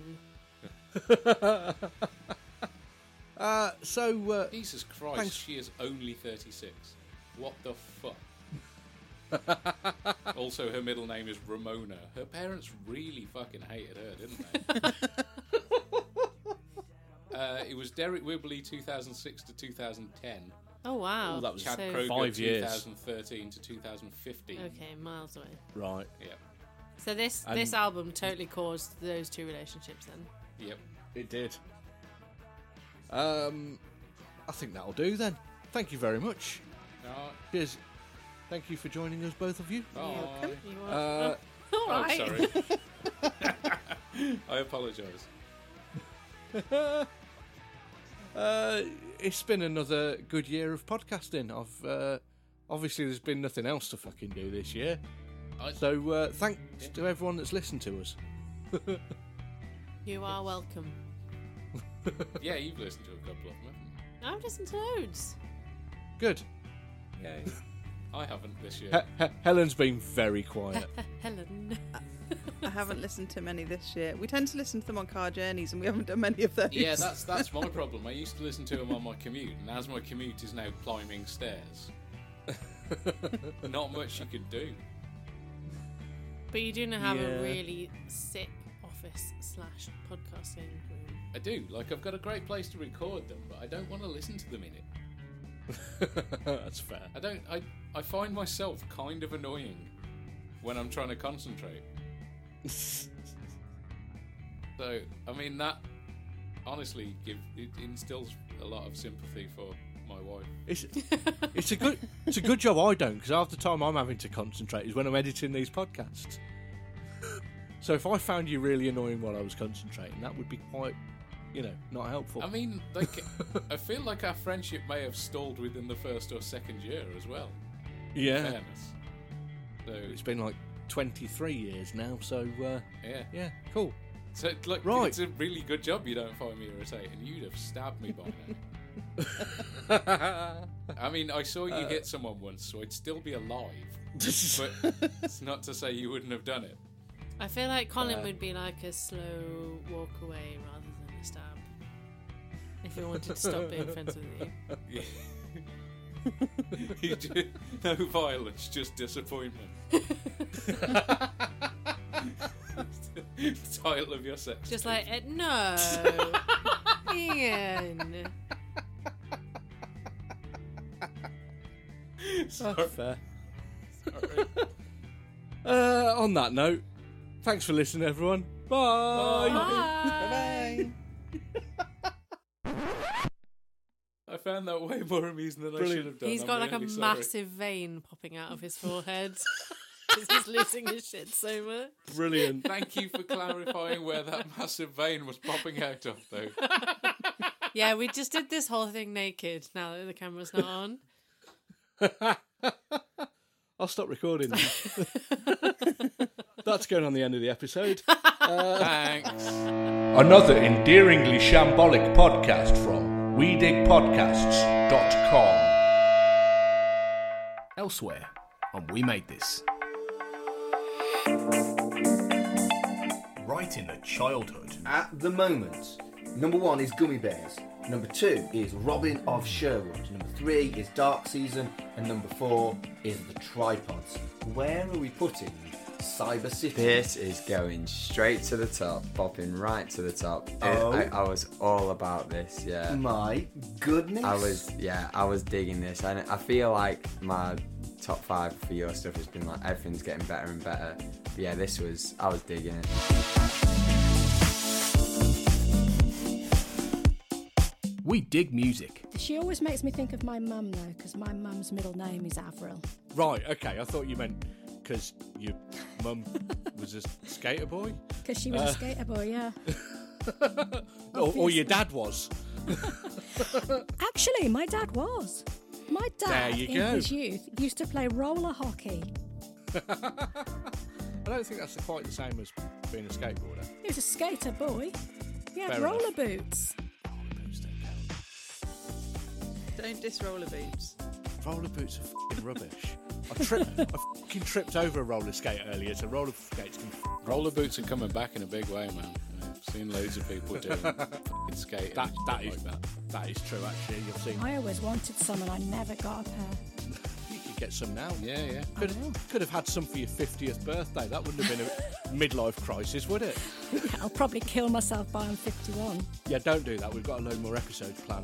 Ian. So, Jesus Christ, Thanks. she is only 36. What the fuck? Also, her middle name is Ramona. Her parents really fucking hated her, didn't they? It was Derek Whibley 2006 to 2010. Oh wow. Oh, that was Chad So- Kroger 5 years. 2013 to 2015. Okay, miles away. right. Yep. So this And- album totally caused those two relationships then. Yep. It did. I think that'll do then. Thank you very much. No, Cheers. Thank you for joining us, both of you. welcome. You are. All oh, right. sorry. I apologise. It's been another good year of podcasting. Obviously there's been nothing else to fucking do this year. So thanks to everyone that's listened to us. You are welcome. Yeah, you've listened to a couple of them, haven't I've listened to loads. Good. you? Yeah. I haven't this year. Helen's been very quiet. Helen. I haven't listened to many this year. We tend to listen to them on car journeys, and we haven't done many of those. Yeah, that's my problem. I used to listen to them on my commute, and as my commute is now climbing stairs, not much you can do. But you do now have Yeah. a really sick office/podcasting room. I do. Like, I've got a great place to record them, but I don't want to listen to them in it. That's fair. I find myself kind of annoying when I'm trying to concentrate. So, I mean, that honestly it instills a lot of sympathy for my wife. It's a good job I don't, because half the time I'm having to concentrate is when I'm editing these podcasts. So if I found you really annoying while I was concentrating, that would be quite, not helpful. I mean, like, I feel like our friendship may have stalled within the first or second year as well. In Yeah. fairness. So, It's been like 23 years now, so yeah. Cool. So, like, Right. it's a really good job you don't find me irritating. You'd have stabbed me by now. I mean, I saw you hit someone once, so I'd still be alive. But it's not to say you wouldn't have done it. I feel like Colin would be like a slow walk away rather than a stab. If he wanted to stop being friends with you. Yeah. No violence, just disappointment. Title of your sex. Just like, no. Ian. Sorry. Fair. Sorry. On that note, thanks for listening, everyone. Bye. Bye. I found that way more amusing than I Brilliant. should have done. He's I'm got like a really sorry. massive vein popping out of his forehead. Because he's losing his shit so much. Brilliant. Thank you for clarifying where that massive vein was popping out of, though. Yeah, we just did this whole thing naked now that the camera's not on. I'll stop recording. That's going on the end of the episode. Thanks. Another endearingly shambolic podcast from WeDigPodcasts.com. Elsewhere on We Made This. Right in the childhood. At the moment, number 1 is Gummy Bears. Number 2 is Robin of Sherwood. Number 3 is Dark Season. And number 4 is The Tripods. Where are we putting Cyber City? This is going straight to the top, popping right to the top. Oh. I was all about this, yeah. My goodness. I was digging this. And I feel like my top 5 for your stuff has been like everything's getting better and better. But yeah, I was digging it. We dig music. She always makes me think of my mum, though, because my mum's middle name is Avril. Right, okay. I thought you meant because your mum was a skater boy? Because she was a skater boy, yeah. Or your dad was. Actually, my dad was. My dad, There you in go. his youth, used to play roller hockey. I don't think that's quite the same as being a skateboarder. He was a skater boy. He had Fair roller enough. boots. Don't diss roller boots. Roller boots are f***ing rubbish. I fucking tripped over a roller skate earlier, so roller skates can Roller boots are coming back in a big way, man. I've seen loads of people doing fucking skating. that and is stuff like that. that is true. Actually, I've seen. I always wanted some and I never got a pair. You could get some now. Yeah, yeah. Could have had some for your 50th birthday. That wouldn't have been a midlife crisis, would it? I'll probably kill myself by I'm 51. Yeah, don't do that. We've got a load more episodes planned.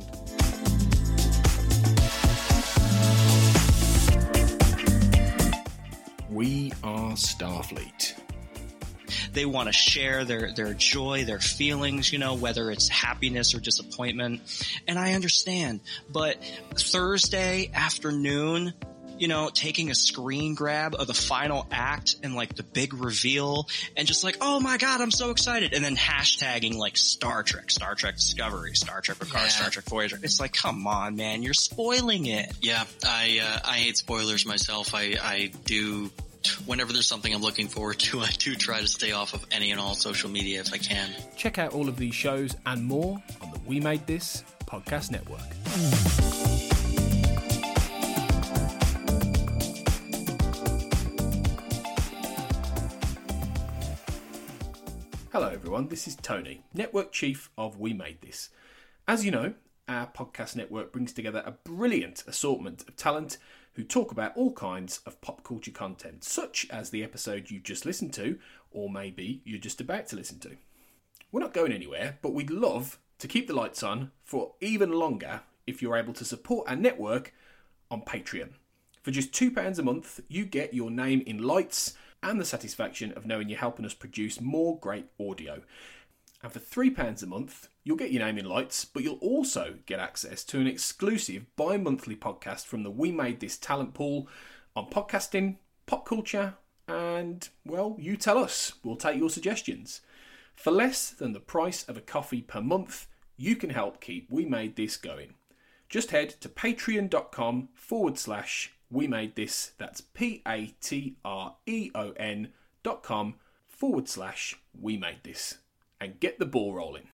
We are Starfleet. They want to share their joy, their feelings, you know, whether it's happiness or disappointment. And I understand, but Thursday afternoon, you know, taking a screen grab of the final act and like the big reveal and just like, oh my God, I'm so excited. And then hashtagging like Star Trek Discovery, Star Trek Picard, Star Trek Voyager. It's like, come on, man, you're spoiling it. Yeah, I hate spoilers myself. I do, whenever there's something I'm looking forward to, I do try to stay off of any and all social media if I can. Check out all of these shows and more on the We Made This podcast network. Hello everyone, this is Tony, Network Chief of We Made This. As you know, our podcast network brings together a brilliant assortment of talent who talk about all kinds of pop culture content, such as the episode you just listened to, or maybe you're just about to listen to. We're not going anywhere, but we'd love to keep the lights on for even longer if you're able to support our network on Patreon. For just £2 a month, you get your name in lights and the satisfaction of knowing you're helping us produce more great audio. And for £3 a month, you'll get your name in lights, but you'll also get access to an exclusive bi-monthly podcast from the We Made This talent pool on podcasting, pop culture, and, well, you tell us. We'll take your suggestions. For less than the price of a coffee per month, you can help keep We Made This going. Just head to patreon.com/We Made This. That's patreon.com/We Made This. And get the ball rolling.